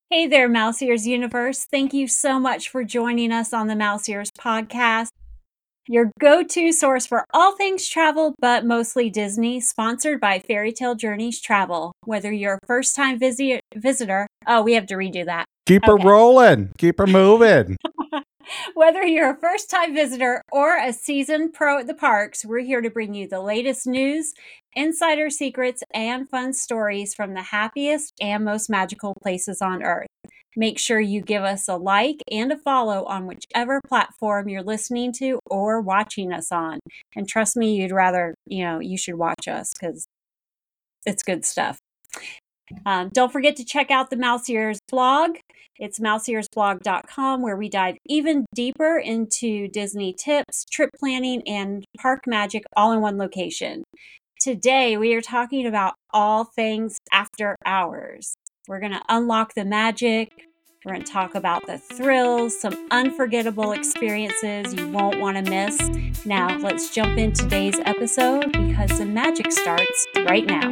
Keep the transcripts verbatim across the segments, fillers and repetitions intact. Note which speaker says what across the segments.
Speaker 1: Hey there, Mouse Ears Universe. Thank you so much for joining us on the Mouse Ears podcast, your go-to source for all things travel, but mostly Disney, sponsored by Fairy Tale Journeys Travel. Whether you're a first-time visi- visitor, oh, we have to redo that.
Speaker 2: Keep her
Speaker 1: Okay.
Speaker 2: rolling. Keep her moving.
Speaker 1: Whether you're a first-time visitor or a seasoned pro at the parks, we're here to bring you the latest news, insider secrets, and fun stories from the happiest and most magical places on Earth. Make sure you give us a like and a follow on whichever platform you're listening to or watching us on. And trust me, you'd rather, you know, you should watch us because it's good stuff. Um, don't forget to check out the Mouse Ears blog. It's mouse ears blog dot com, where we dive even deeper into Disney tips, trip planning, and park magic all in one location. Today, we are talking about all things after hours. We're going to unlock the magic. We're going to talk about the thrills, some unforgettable experiences you won't want to miss. Now, let's jump in today's episode because the magic starts right now.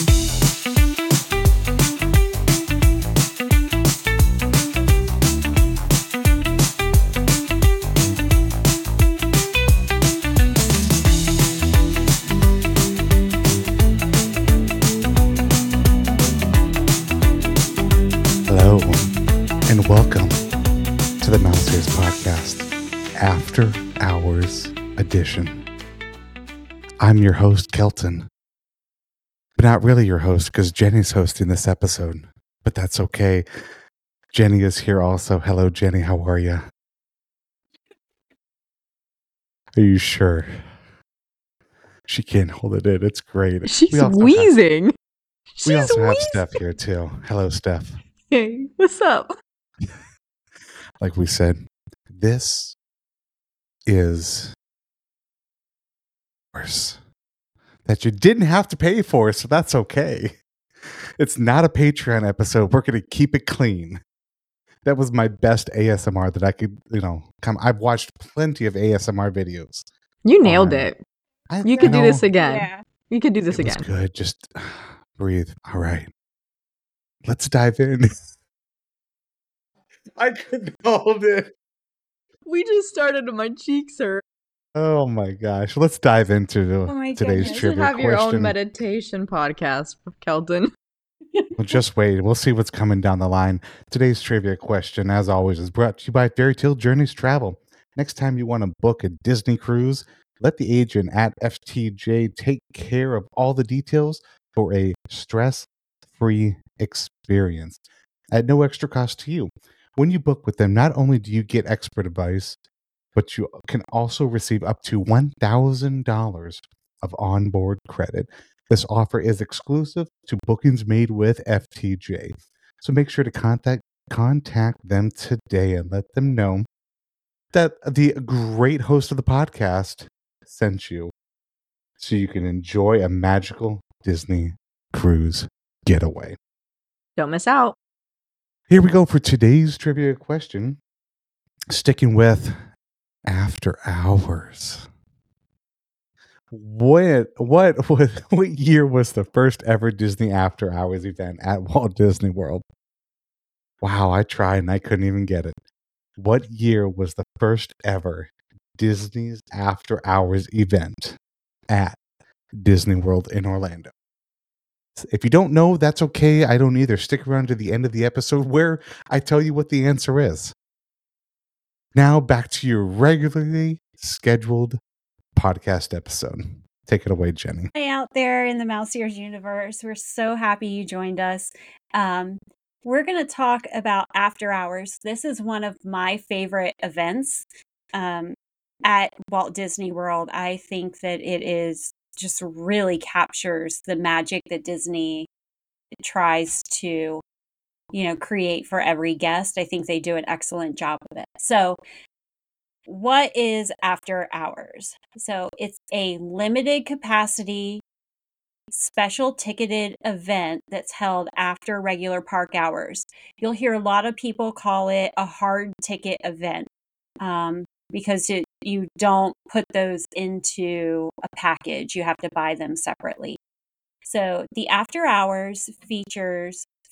Speaker 2: Hello, and welcome to the Mouse Ears Podcast, After Hours Edition. I'm your host, Kelton. But not really your host, because Jenny's hosting this episode. But that's okay. Jenny is here also. Hello, Jenny. How are you? Are you sure? She can't hold it in. It's great.
Speaker 3: She's
Speaker 2: We also
Speaker 3: wheezing.
Speaker 2: Have,
Speaker 3: She's
Speaker 2: we also have
Speaker 3: wheezing.
Speaker 2: Steph here, too. Hello, Steph.
Speaker 3: Hey, what's up?
Speaker 2: Like we said, this is worse that you didn't have to pay for, so that's okay. It's not a Patreon episode. We're going to keep it clean. That was my best A S M R that I could, you know, come. I've watched plenty of A S M R videos.
Speaker 3: You nailed
Speaker 2: on-
Speaker 3: it.
Speaker 2: I,
Speaker 3: You could do
Speaker 2: know,
Speaker 3: this again.
Speaker 1: Yeah.
Speaker 3: You could do this
Speaker 2: It was
Speaker 3: again.
Speaker 2: good. Just breathe. All right. Let's dive in. I couldn't hold it.
Speaker 3: We just started and my cheeks hurt.
Speaker 2: Oh my gosh. Let's dive into the,
Speaker 1: Oh my
Speaker 2: today's
Speaker 1: goodness.
Speaker 3: You should
Speaker 2: trivia
Speaker 3: have your
Speaker 2: question.
Speaker 3: own meditation podcast, Kelton.
Speaker 2: Well, just wait. We'll see what's coming down the line. Today's trivia question, as always, is brought to you by Fairy Tale Journeys Travel. Next time you want to book a Disney cruise, let the agent at F T J take care of all the details for a stress-free experience at no extra cost to you. When you book with them, not only do you get expert advice, but you can also receive up to one thousand dollars of onboard credit. This offer is exclusive to bookings made with F T J. So make sure to contact contact them today and let them know that the great host of the podcast sent you so you can enjoy a magical Disney cruise getaway.
Speaker 3: Don't miss out.
Speaker 2: Here we go for today's trivia question. Sticking with After Hours. What what what what year was the first ever Disney After Hours event at Walt Disney World? Wow, I tried and I couldn't even get it. What year was the first ever Disney's After Hours event at Disney World in Orlando? If you don't know, that's okay. I don't either. Stick around to the end of the episode where I tell you what the answer is. Now back to your regularly scheduled podcast episode. Take it away, Jenny.
Speaker 1: Hey, out there in the Mouse Ears universe. We're so happy you joined us. Um, we're going to talk about After Hours. This is one of my favorite events um, at Walt Disney World. I think that it is just really captures the magic that Disney tries to, you know, create for every guest. I think they do an excellent job of it. So, what is After Hours? So it's a limited capacity, special ticketed event that's held after regular park hours. You'll hear a lot of people call it a hard ticket event um, because it, you don't put those into a package. You have to buy them separately. So the After Hours features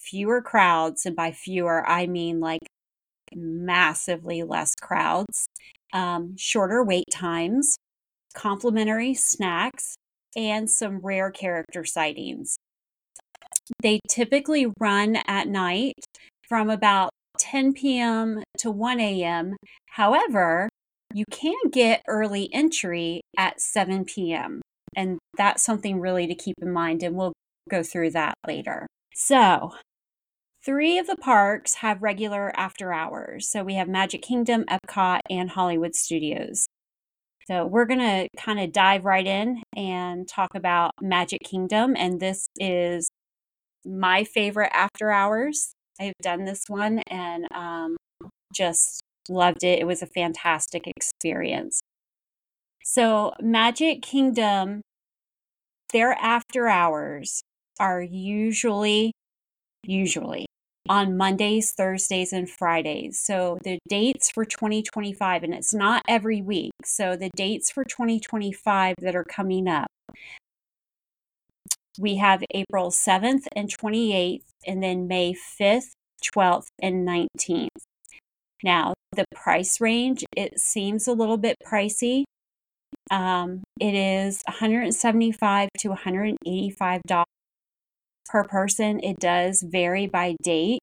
Speaker 1: fewer crowds, and by fewer, I mean like massively less crowds, um, shorter wait times, complimentary snacks, and some rare character sightings. They typically run at night from about ten p.m. to one a.m. However, you can get early entry at seven p.m. And that's something really to keep in mind, and we'll go through that later. So, three of the parks have regular after hours. So we have Magic Kingdom, Epcot, and Hollywood Studios. So we're going to kind of dive right in and talk about Magic Kingdom. And this is my favorite after hours. I've done this one and um, just loved it. It was a fantastic experience. So Magic Kingdom, their after hours are usually, usually on Mondays, Thursdays, and Fridays. So the dates for twenty twenty-five, and it's not every week. So the dates for twenty twenty-five that are coming up, we have April seventh and twenty-eighth, and then May fifth, twelfth, and nineteenth. Now, the price range, it seems a little bit pricey. Um, it is one hundred seventy-five dollars to one hundred eighty-five dollars per person. It does vary by date.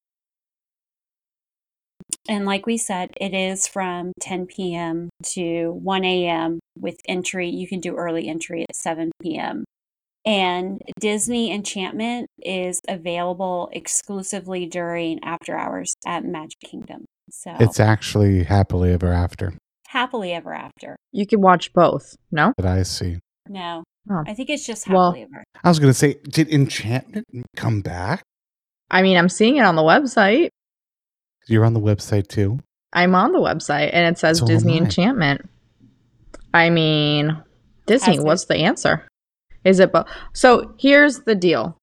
Speaker 1: And like we said, it is from ten p.m. to one a.m. with entry. You can do early entry at seven p.m. And Disney Enchantment is available exclusively during after hours at Magic Kingdom. So
Speaker 2: It's actually happily ever after
Speaker 1: happily ever after.
Speaker 3: You can watch both, no?
Speaker 2: that I see.
Speaker 1: No,
Speaker 3: Oh.
Speaker 1: I think it's just
Speaker 3: Well-
Speaker 1: happily ever.
Speaker 2: I was going to say, did Enchantment come back?
Speaker 3: I mean, I'm seeing it on the website.
Speaker 2: You're on the website too?
Speaker 3: I'm on the website and it says
Speaker 2: So am
Speaker 3: Disney
Speaker 2: I.
Speaker 3: Enchantment. I mean, Disney,
Speaker 1: Has it-
Speaker 3: what's the answer? Is it both? So here's the deal.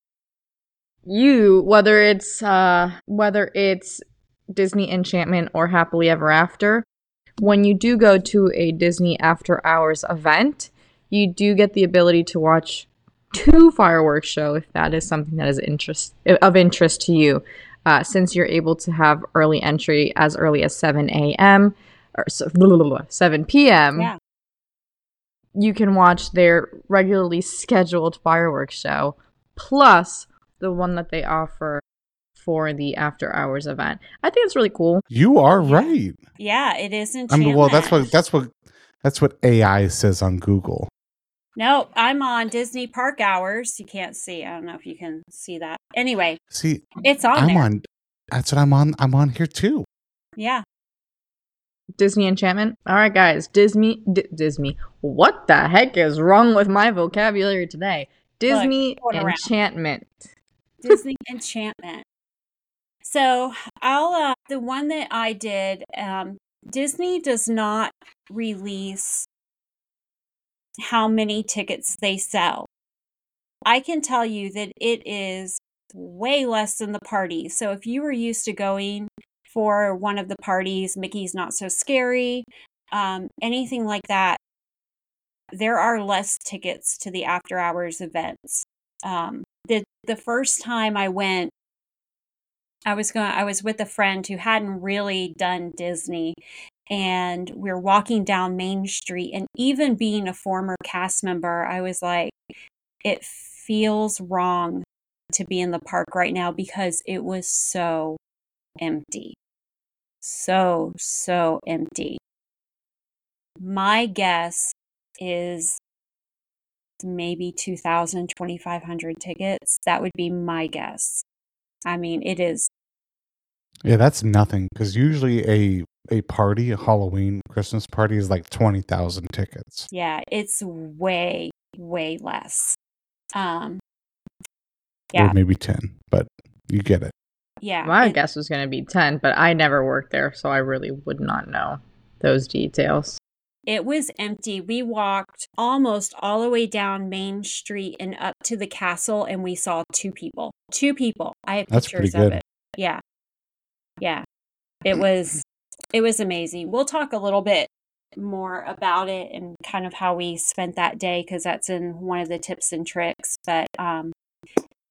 Speaker 3: You, whether it's uh whether it's Disney Enchantment or Happily Ever After, when you do go to a Disney After Hours event, you do get the ability to watch two fireworks show if that is something that is interest of interest to you. Uh, since you're able to have early entry as early as seven a.m. or so, blah, blah, blah, blah, seven p.m.
Speaker 1: Yeah.
Speaker 3: You can watch their regularly scheduled fireworks show plus the one that they offer for the after hours event. I think it's really cool.
Speaker 2: You are
Speaker 1: Yeah.
Speaker 2: right.
Speaker 1: Yeah, it is
Speaker 2: I
Speaker 1: Enchantment.
Speaker 2: mean, well, that's what that's what that's what A I says on Google.
Speaker 1: No, I'm on Disney Park Hours. You can't see. I don't know if you can see that. Anyway,
Speaker 2: See,
Speaker 1: it's on
Speaker 2: I'm
Speaker 1: there.
Speaker 2: on. That's what I'm on. I'm on here too.
Speaker 1: Yeah.
Speaker 3: Disney Enchantment. All right, guys. Disney. D- Disney. What the heck is wrong with my vocabulary today? Disney
Speaker 1: going around.
Speaker 3: Enchantment.
Speaker 1: Disney Enchantment. So I'll uh, the one that I did. Um, Disney does not release how many tickets they sell. I can tell you that it is way less than the party. So if you were used to going for one of the parties, Mickey's Not So Scary, um, anything like that, there are less tickets to the after hours events. Um, the the first time I went, I was going. I was with a friend who hadn't really done Disney, and we were walking down Main Street. And even being a former cast member, I was like, it feels wrong to be in the park right now because it was so empty, so so empty. My guess is maybe two thousand, twenty-five hundred tickets. That would be my guess. I mean, it is.
Speaker 2: Yeah, that's nothing because usually a a party, a Halloween Christmas party, is like twenty thousand tickets.
Speaker 1: Yeah, it's way way less. Um, yeah,
Speaker 2: Or maybe ten, but you get it.
Speaker 1: yeah.
Speaker 3: My
Speaker 1: it-
Speaker 3: guess was going to be ten, but I never worked there, so I really would not know those details.
Speaker 1: It was empty. We walked almost all the way down Main Street and up to the castle, and we saw two people. Two people. I have
Speaker 2: That's
Speaker 1: pictures
Speaker 2: pretty
Speaker 1: of
Speaker 2: good.
Speaker 1: it. Yeah, yeah. It was. It was amazing. We'll talk a little bit more about it and kind of how we spent that day because that's in one of the tips and tricks. But um,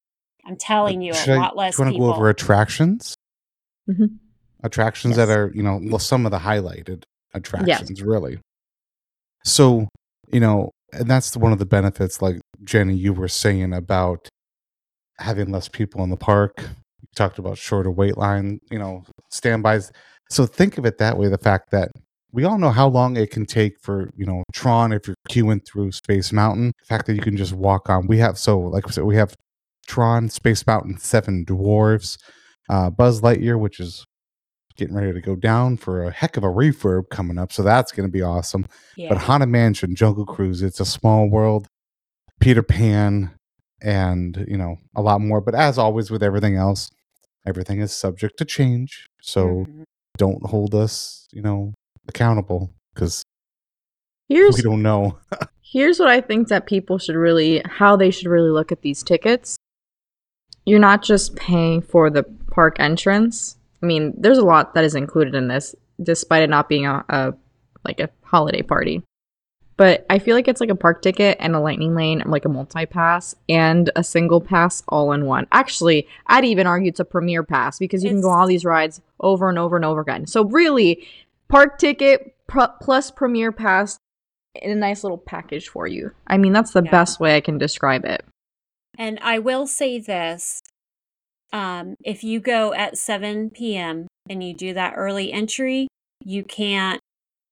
Speaker 1: I'm telling you,
Speaker 2: Should
Speaker 1: a
Speaker 2: I,
Speaker 1: lot
Speaker 2: do
Speaker 1: less
Speaker 2: you want to go
Speaker 1: people.
Speaker 2: over attractions?
Speaker 3: Mhm.
Speaker 2: Attractions that
Speaker 1: Yes.
Speaker 2: are, you know, well, some of the highlighted
Speaker 3: Yes.
Speaker 2: attractions, really. So, you know, and that's one of the benefits, like Jenny, you were saying about having less people in the park. You talked about shorter wait line, you know, standbys. So think of it that way, the fact that we all know how long it can take for, you know, Tron if you're queuing through Space Mountain. The fact that you can just walk on. We have, so like I said, we have Tron, Space Mountain, Seven Dwarfs, uh, Buzz Lightyear, which is getting ready to go down for a heck of a refurb coming up. So that's going to be awesome. But
Speaker 1: Yeah.
Speaker 2: Haunted Mansion, Jungle Cruise, It's a Small World, Peter Pan, and, you know, a lot more. But as always with everything else, everything is subject to change. So
Speaker 1: Mhm.
Speaker 2: don't hold us, you know, accountable because we
Speaker 3: Here's
Speaker 2: don't know.
Speaker 3: here's what I think that people should really how they should really look at these tickets. You're not just paying for the park entrance. I mean, there's a lot that is included in this, despite it not being a, a like a holiday party. But I feel like it's like a park ticket and a lightning lane, like a multi-pass, and a single pass all in one. Actually, I'd even argue it's a premier pass because you can go
Speaker 1: It's-
Speaker 3: on all these rides over and over and over again. So really, park ticket pr- plus premier pass in a nice little package for you. I mean, that's the
Speaker 1: Yeah.
Speaker 3: best way I can describe it.
Speaker 1: And I will say this. Um, if you go at seven p.m. and you do that early entry, you can't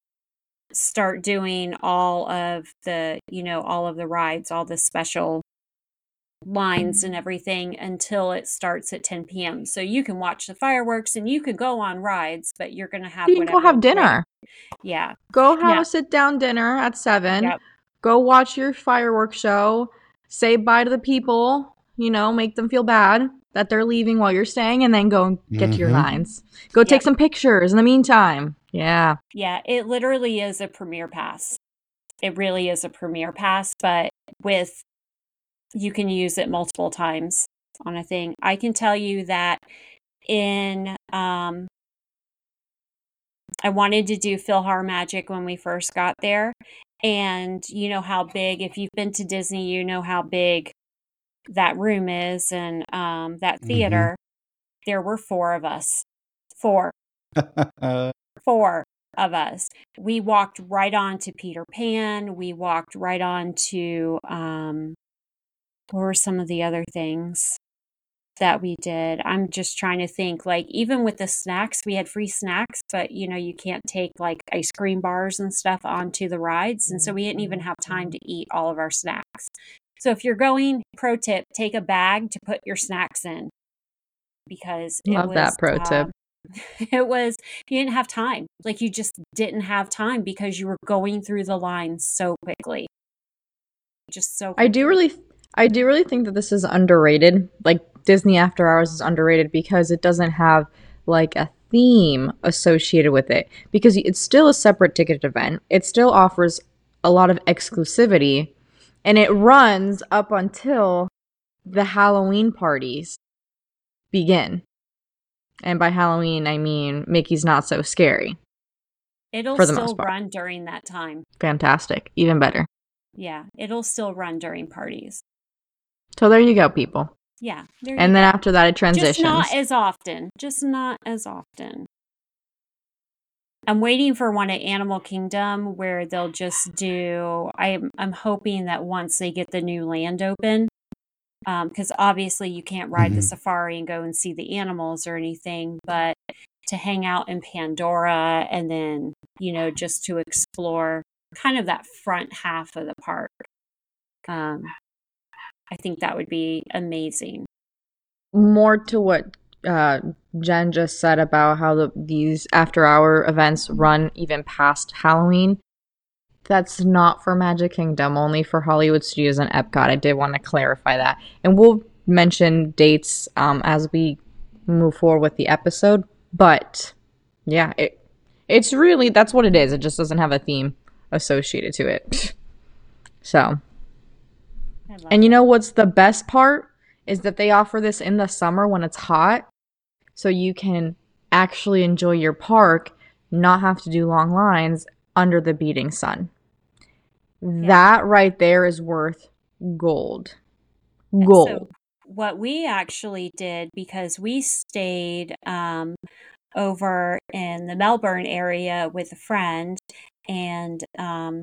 Speaker 1: start doing all of the, you know, all of the rides, all the special lines and everything until it starts at ten p.m. So you can watch the fireworks and you could go on rides, but you're going to have
Speaker 3: You can go
Speaker 1: whatever
Speaker 3: have dinner.
Speaker 1: break- Yeah.
Speaker 3: Go have
Speaker 1: Yeah.
Speaker 3: a sit down dinner at seven.
Speaker 1: Yep.
Speaker 3: Go watch your fireworks show. Say bye to the people. You know, make them feel bad that they're leaving while you're staying, and then go and get to your
Speaker 2: Mhm.
Speaker 3: lines. Go take
Speaker 1: Yep.
Speaker 3: some pictures in the meantime. Yeah.
Speaker 1: Yeah, it literally is a premier pass. It really is a premier pass, but with you can use it multiple times on a thing. I can tell you that in um I wanted to do Philhar Magic when we first got there, and you know how big, if you've been to Disney, you know how big that room is and um that
Speaker 2: Mhm.
Speaker 1: theater. There were four of us. Four. Four of us. We walked right on to Peter Pan. We walked right on to um what were some of the other things that we did? I'm just trying to think, like, even with the snacks, we had free snacks, but you know, you can't take like ice cream bars and stuff onto the rides. And so we didn't even have time to eat all of our snacks. So if you're going, pro tip, take a bag to put your snacks in because it
Speaker 3: Love
Speaker 1: was
Speaker 3: that pro tip.
Speaker 1: um, it was you didn't have time. Like you just didn't have time because you were going through the lines so quickly. Just so
Speaker 3: I do
Speaker 1: quickly.
Speaker 3: really, I do really think that this is underrated. Like Disney After Hours is underrated because it doesn't have like a theme associated with it. Because it's still a separate ticket event. It still offers a lot of exclusivity, and it runs up until the Halloween parties begin. And by Halloween, I mean Mickey's Not So Scary.
Speaker 1: It'll
Speaker 3: for the
Speaker 1: still
Speaker 3: most part.
Speaker 1: run during that time.
Speaker 3: Fantastic. Even better.
Speaker 1: Yeah, it'll still run during parties.
Speaker 3: So there you go, people.
Speaker 1: Yeah, there you
Speaker 3: And then
Speaker 1: go.
Speaker 3: after that, it transitions.
Speaker 1: Just not as often. Just not as often. I'm waiting for one at Animal Kingdom where they'll just do. I'm I'm hoping that once they get the new land open, because obviously you can't ride the
Speaker 2: Mhm.
Speaker 1: safari and go and see the animals or anything, but to hang out in Pandora and then you know just to explore kind of that front half of the park. Um, I think that would be amazing.
Speaker 3: More to what uh, Jen just said about how the, these after hour events run even past Halloween. That's not for Magic Kingdom, only for Hollywood Studios and Epcot. I did want to clarify that. And we'll mention dates um, as we move forward with the episode. But yeah, it it's really, that's what it is. It just doesn't have a theme associated to it. So,
Speaker 1: I love
Speaker 3: and you
Speaker 1: it.
Speaker 3: know what's the best part? Is that they offer this in the summer when it's hot. So you can actually enjoy your park, not have to do long lines under the beating sun. That right there is worth gold.
Speaker 1: That's
Speaker 3: Gold.
Speaker 1: so what we actually did, because we stayed um, over in the Melbourne area with a friend, and um,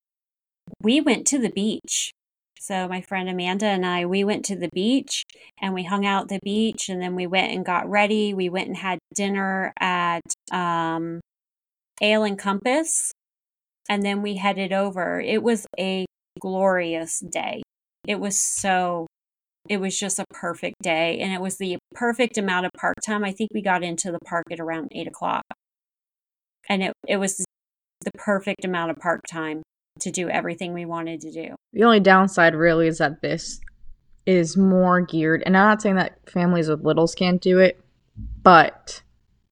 Speaker 1: we went to the beach. So my friend Amanda and I, we went to the beach and we hung out at the beach, and then we went and got ready. We went and had dinner at um, Ale and Compass, and then we headed over. It was a glorious day. It was so, it was just a perfect day, and it was the perfect amount of park time. I think we got into the park at around eight o'clock, and it, it was the perfect amount of park time to do everything we wanted to do.
Speaker 3: The only downside really is that this is more geared, and I'm not saying that families with littles can't do it, but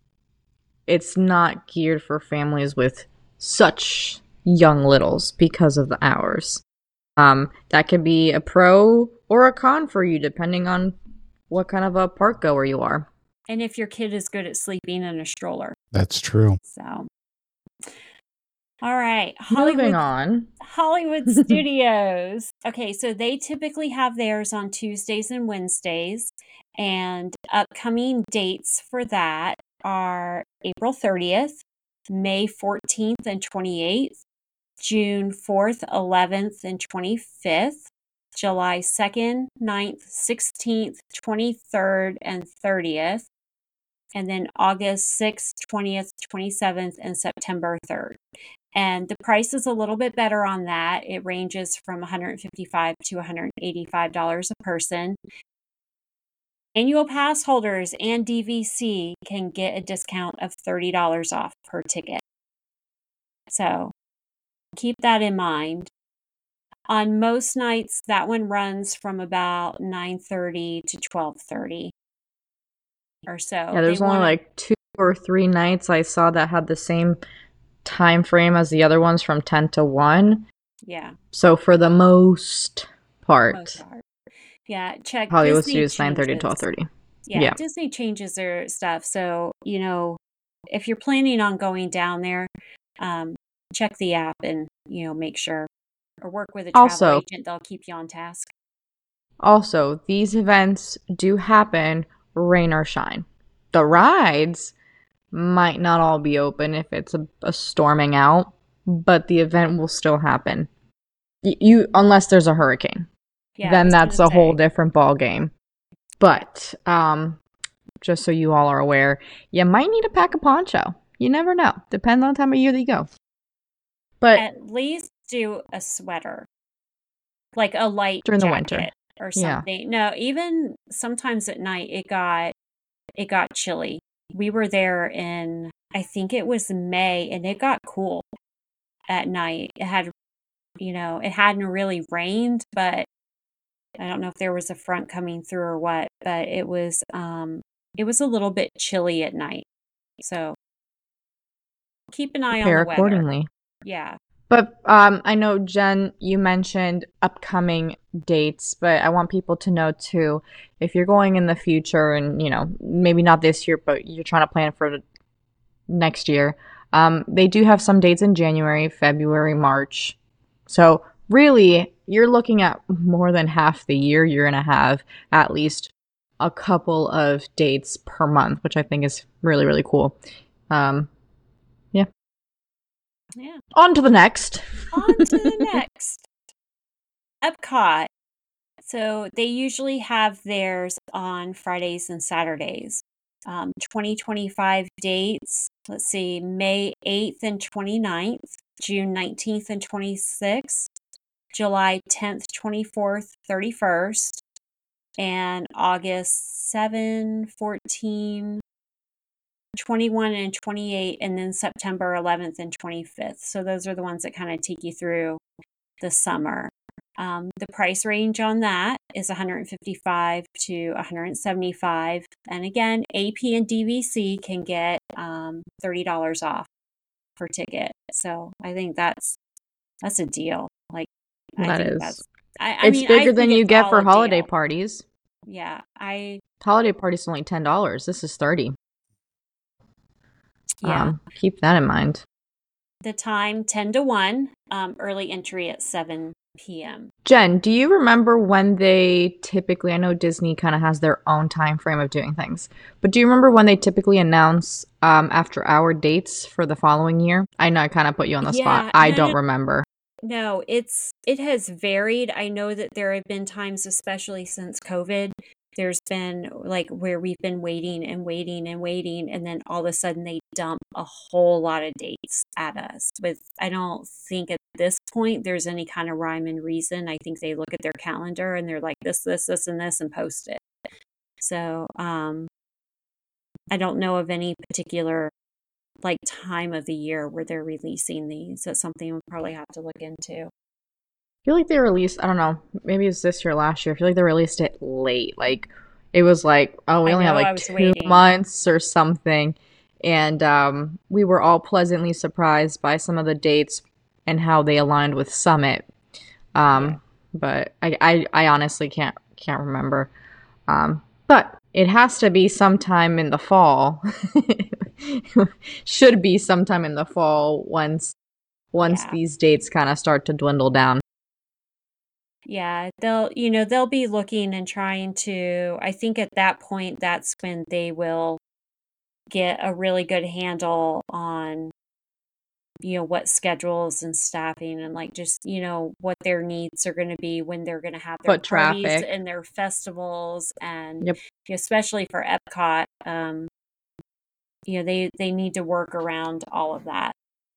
Speaker 3: it's not geared for families with such young littles because of the hours. Um, that could be a pro or a con for you, depending on what kind of a park goer you are.
Speaker 1: And if your kid is good at sleeping in a stroller.
Speaker 2: That's true.
Speaker 1: So, all right. Hollywood,
Speaker 3: Moving on.
Speaker 1: Hollywood Studios. Okay, so they typically have theirs on Tuesdays and Wednesdays. And upcoming dates for that are April thirtieth, May fourteenth and twenty-eighth, June fourth, eleventh, and twenty-fifth, July second, ninth, sixteenth, twenty-third, and thirtieth, and then August sixth, twentieth, twenty-seventh, and September third. And the price is a little bit better on that. It ranges from one hundred fifty-five dollars to one hundred eighty-five dollars a person. Annual pass holders and D V C can get a discount of thirty dollars off per ticket. So keep that in mind. On most nights, that one runs from about nine thirty to twelve thirty or so.
Speaker 3: Yeah, there's
Speaker 1: They
Speaker 3: only
Speaker 1: wanna-
Speaker 3: like two or three nights I saw that had the same time frame as the other ones, from ten to one.
Speaker 1: Yeah.
Speaker 3: So for the most part,
Speaker 1: most part. Yeah, check
Speaker 3: Hollywood
Speaker 1: Disney
Speaker 3: Studios nine thirty to
Speaker 1: changes.
Speaker 3: twelve thirty.
Speaker 1: Yeah,
Speaker 3: Yeah.
Speaker 1: Disney changes their stuff. So, you know, if you're planning on going down there, um, check the app and, you know, make sure, or work with a travel
Speaker 3: Also-
Speaker 1: agent. They'll keep you on task.
Speaker 3: Also, these events do happen rain or shine. The rides might not all be open if it's a, a storming out, but the event will still happen. Y- You unless there's a hurricane.
Speaker 1: Yeah, I
Speaker 3: Then
Speaker 1: was
Speaker 3: that's
Speaker 1: gonna
Speaker 3: a whole
Speaker 1: say.
Speaker 3: different ball game. But um just so you all are aware, you might need to pack a poncho. You never know. Depends on the time of year that you go. But
Speaker 1: At least do a sweater, like a light
Speaker 3: During the
Speaker 1: jacket
Speaker 3: winter.
Speaker 1: or
Speaker 3: Yeah.
Speaker 1: something. No, even sometimes at night it got it got chilly. We were there in, I think it was May, and it got cool at night. It had, you know, it hadn't really rained, but I don't know if there was a front coming through or what, but it was um it was a little bit chilly at night. So keep an eye
Speaker 3: prepare
Speaker 1: on the weather.
Speaker 3: accordingly.
Speaker 1: Yeah.
Speaker 3: But um, I know, Jen, you mentioned upcoming dates, but I want people to know too, if you're going in the future and, you know, maybe not this year, but you're trying to plan for the next year, um, they do have some dates in January, February, March. So really, you're looking at more than half the year. You're going to have at least a couple of dates per month, which I think is really, really cool. Um,
Speaker 1: Yeah.
Speaker 3: on to the next.
Speaker 1: On to the next. Epcot. So they usually have theirs on Fridays and Saturdays. Um, twenty twenty-five dates. Let's see, May eighth and twenty-ninth, June nineteenth and twenty-sixth, July tenth, twenty-fourth, thirty-first, and August seventh, fourteenth, twenty-one, and twenty-eight, and then September eleventh and twenty-fifth. So those are the ones that kind of take you through the summer. Um, the price range on that is one hundred fifty-five to one hundred seventy-five. And again, A P and D V C can get um, thirty dollars off per ticket. So I think that's that's a deal. Like I
Speaker 3: That
Speaker 1: think
Speaker 3: is.
Speaker 1: that's I, I
Speaker 3: It's
Speaker 1: mean, I
Speaker 3: bigger
Speaker 1: think
Speaker 3: than you
Speaker 1: it's
Speaker 3: get
Speaker 1: all
Speaker 3: for
Speaker 1: a
Speaker 3: holiday
Speaker 1: deal.
Speaker 3: parties.
Speaker 1: Yeah, I
Speaker 3: Holiday parties only ten dollars. This is thirty.
Speaker 1: yeah.
Speaker 3: Um, keep that in mind.
Speaker 1: The time ten to one. Um, early entry at seven p.m.
Speaker 3: Jen, do you remember when they typically, I know Disney kind of has their own time frame of doing things, but do you remember when they typically announce um, after hour dates for the following year? I know I kind of put you on the spot.
Speaker 1: Yeah,
Speaker 3: I
Speaker 1: no,
Speaker 3: don't
Speaker 1: no,
Speaker 3: remember.
Speaker 1: no, it's it has varied. I know that there have been times, especially since COVID, there's been like where we've been waiting and waiting and waiting, and then all of a sudden they dump a whole lot of dates at us. With I don't think at this point there's any kind of rhyme and reason. I think they look at their calendar and they're like this, this, this, and this, and post it. So um, I don't know of any particular like time of the year where they're releasing these. That's something we'll probably have to look into.
Speaker 3: I feel like they released, I don't know, maybe it was this year or last year. I feel like they released it late. Like, it was like, oh, we
Speaker 1: I
Speaker 3: only have
Speaker 1: know, I
Speaker 3: like
Speaker 1: was
Speaker 3: two
Speaker 1: waiting.
Speaker 3: months or something. And um, we were all pleasantly surprised by some of the dates and how they aligned with Summit. Um,
Speaker 1: Yeah.
Speaker 3: But I, I, I honestly can't can't remember. Um, but it has to be sometime in the fall. Should be sometime in the fall once once
Speaker 1: Yeah.
Speaker 3: these dates kind of start to dwindle down.
Speaker 1: Yeah, they'll, you know, they'll be looking and trying to, I think at that point, that's when they will get a really good handle on, you know, what schedules and staffing and like just, you know, what their needs are going to be when they're going to have their
Speaker 3: Foot
Speaker 1: parties
Speaker 3: traffic.
Speaker 1: and their festivals. And
Speaker 3: Yep.
Speaker 1: you know, especially for Epcot, um, you know, they, they need to work around all of that.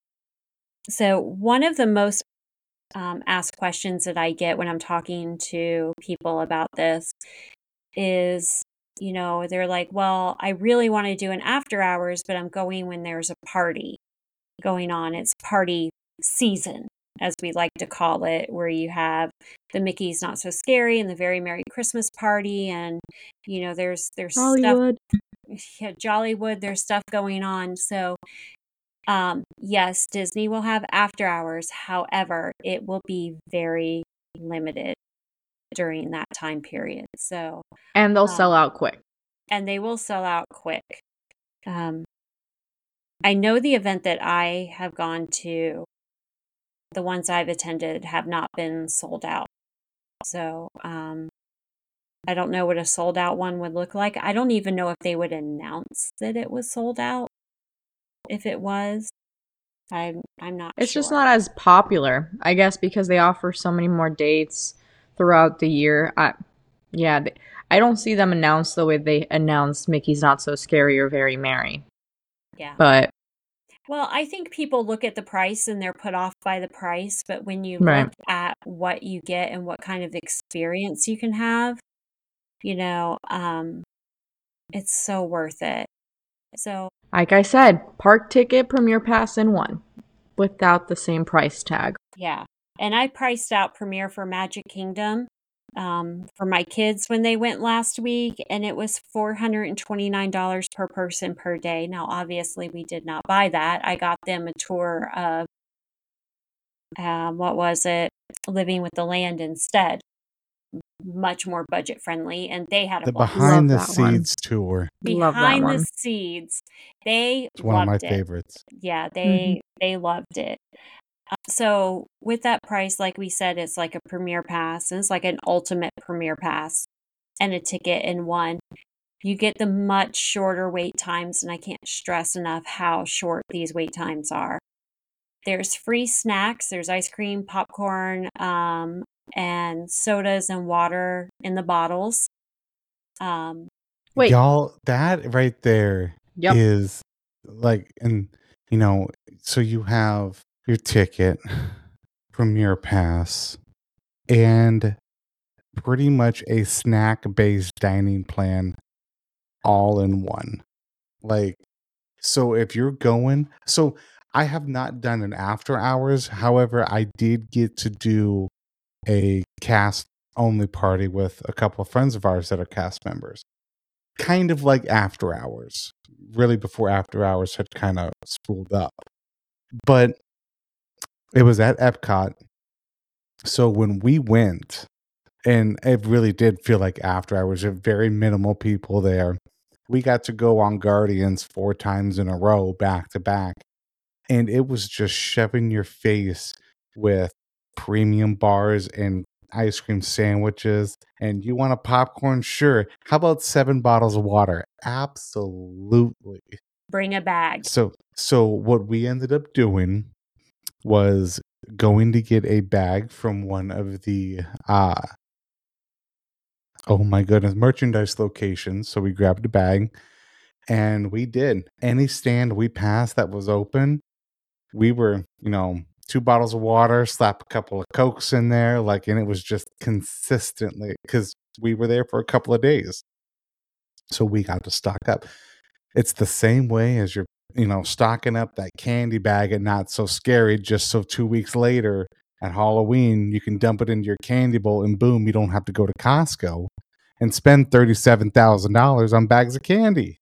Speaker 1: So one of the most um, asked questions that I get when I'm talking to people about this is, you know, they're like, well, I really want to do an after hours, but I'm going when there's a party going on. It's party season, as we like to call it, where you have the Mickey's Not So Scary and the Very Merry Christmas Party. And, you know, there's, there's
Speaker 3: Hollywood.
Speaker 1: stuff, yeah, Jollywood, there's stuff going on. So, um, yes, Disney will have after hours. However, it will be very limited during that time period. So,
Speaker 3: And they'll
Speaker 1: um,
Speaker 3: sell out quick.
Speaker 1: and they will sell out quick. Um, I know the event that I have gone to, the ones I've attended have not been sold out. So, um, I don't know what a sold out one would look like. I don't even know if they would announce that it was sold out. If it was, I'm I'm not
Speaker 3: It's
Speaker 1: sure.
Speaker 3: just not as popular, I guess, because they offer so many more dates throughout the year. I, yeah, they, I don't see them announced the way they announced Mickey's Not So Scary or Very Merry.
Speaker 1: Yeah.
Speaker 3: But
Speaker 1: Well, I think people look at the price and they're put off by the price, but when you
Speaker 3: Right.
Speaker 1: look at what you get and what kind of experience you can have, you know, um, it's so worth it. So,
Speaker 3: like I said, park ticket, Premier Pass in one without the same price tag.
Speaker 1: yeah. And I priced out Premiere for Magic Kingdom um, for my kids when they went last week, and it was four hundred twenty-nine dollars per person per day. Now, obviously, we did not buy that. I got them a tour of, um, what was it? Living with the Land instead. Much more budget friendly, and they had a
Speaker 2: The
Speaker 1: blast.
Speaker 2: behind the
Speaker 3: Love that one.
Speaker 2: scenes tour.
Speaker 3: Love that
Speaker 1: Behind
Speaker 3: one.
Speaker 1: the scenes, they
Speaker 2: It's one of my
Speaker 1: loved it.
Speaker 2: favorites.
Speaker 1: Yeah, they they loved it. Uh, So with that price, like we said, it's like a Premier Pass, and it's like an ultimate Premier Pass and a ticket in one. You get the much shorter wait times, and I can't stress enough how short these wait times are. There's free snacks. There's ice cream, popcorn, um, and sodas and water in the bottles. Um,
Speaker 3: Wait.
Speaker 2: Y'all, that right there is
Speaker 3: Yep.
Speaker 2: like, and you know, so you have your ticket, Premier Pass, and pretty much a snack based dining plan all in one. Like, so if you're going, so I have not done an after hours. However, I did get to do a cast only party with a couple of friends of ours that are cast members. Kind of like after hours, really before after hours had kind of spooled up. But it was at Epcot. So when we went, and it really did feel like after hours, there were very minimal people there. We got to go on Guardians four times in a row, back to back. And it was just shoving your face with premium bars and ice cream sandwiches. And you want a popcorn? Sure. How about seven bottles of water? Absolutely.
Speaker 1: Bring a bag.
Speaker 2: So, so what we ended up doing was going to get a bag from one of the uh oh my goodness, merchandise locations. So we grabbed a bag and we did. Any stand we passed that was open, we were, you know, two bottles of water, slap a couple of Cokes in there, like, and it was just consistently because we were there for a couple of days. So we got to stock up. It's the same way as you're, you know, stocking up that candy bag at Not So Scary, just so two weeks later at Halloween, you can dump it into your candy bowl and boom, you don't have to go to Costco and spend thirty-seven thousand dollars on bags of candy.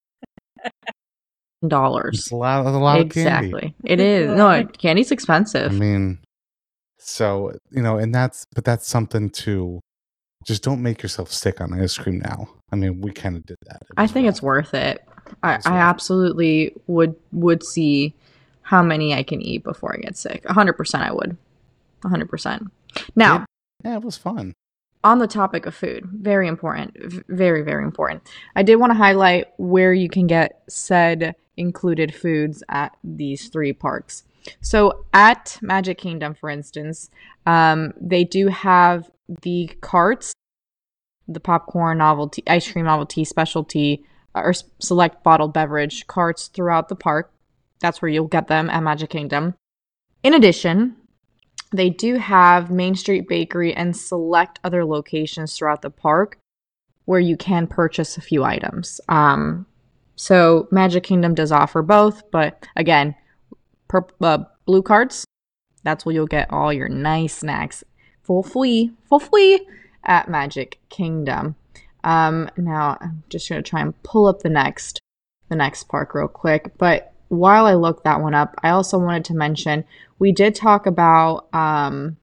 Speaker 3: Dollars.
Speaker 2: It's a lot, a lot
Speaker 3: exactly.
Speaker 2: of candy.
Speaker 3: It is. No, candy's
Speaker 2: I
Speaker 3: expensive.
Speaker 2: mean, so, you know, and that's, but that's something to just don't make yourself sick on ice cream now. I mean, we kind of did that. It
Speaker 3: I
Speaker 2: was
Speaker 3: think
Speaker 2: rough.
Speaker 3: it's worth it. I,
Speaker 2: It's
Speaker 3: I
Speaker 2: worth it.
Speaker 3: absolutely would would see how many I can eat before I get sick. one hundred percent I would. one hundred percent. Now,
Speaker 2: It- yeah, it was fun.
Speaker 3: on the topic of food, very important, v- very, very important. I did want to highlight where you can get said included foods at these three parks. So at Magic Kingdom, for instance, um, they do have the carts, the popcorn, novelty, ice cream, novelty, specialty, or s- select bottled beverage carts throughout the park. That's where you'll get them at Magic Kingdom. In addition, they do have Main Street Bakery and select other locations throughout the park where you can purchase a few items. Um, so Magic Kingdom does offer both, but again, per, uh, blue cards, that's where you'll get all your nice snacks full free, full free at Magic Kingdom. Um, now I'm just gonna try and pull up the next, the next park real quick, but while I look that one up, I also wanted to mention we did talk about um,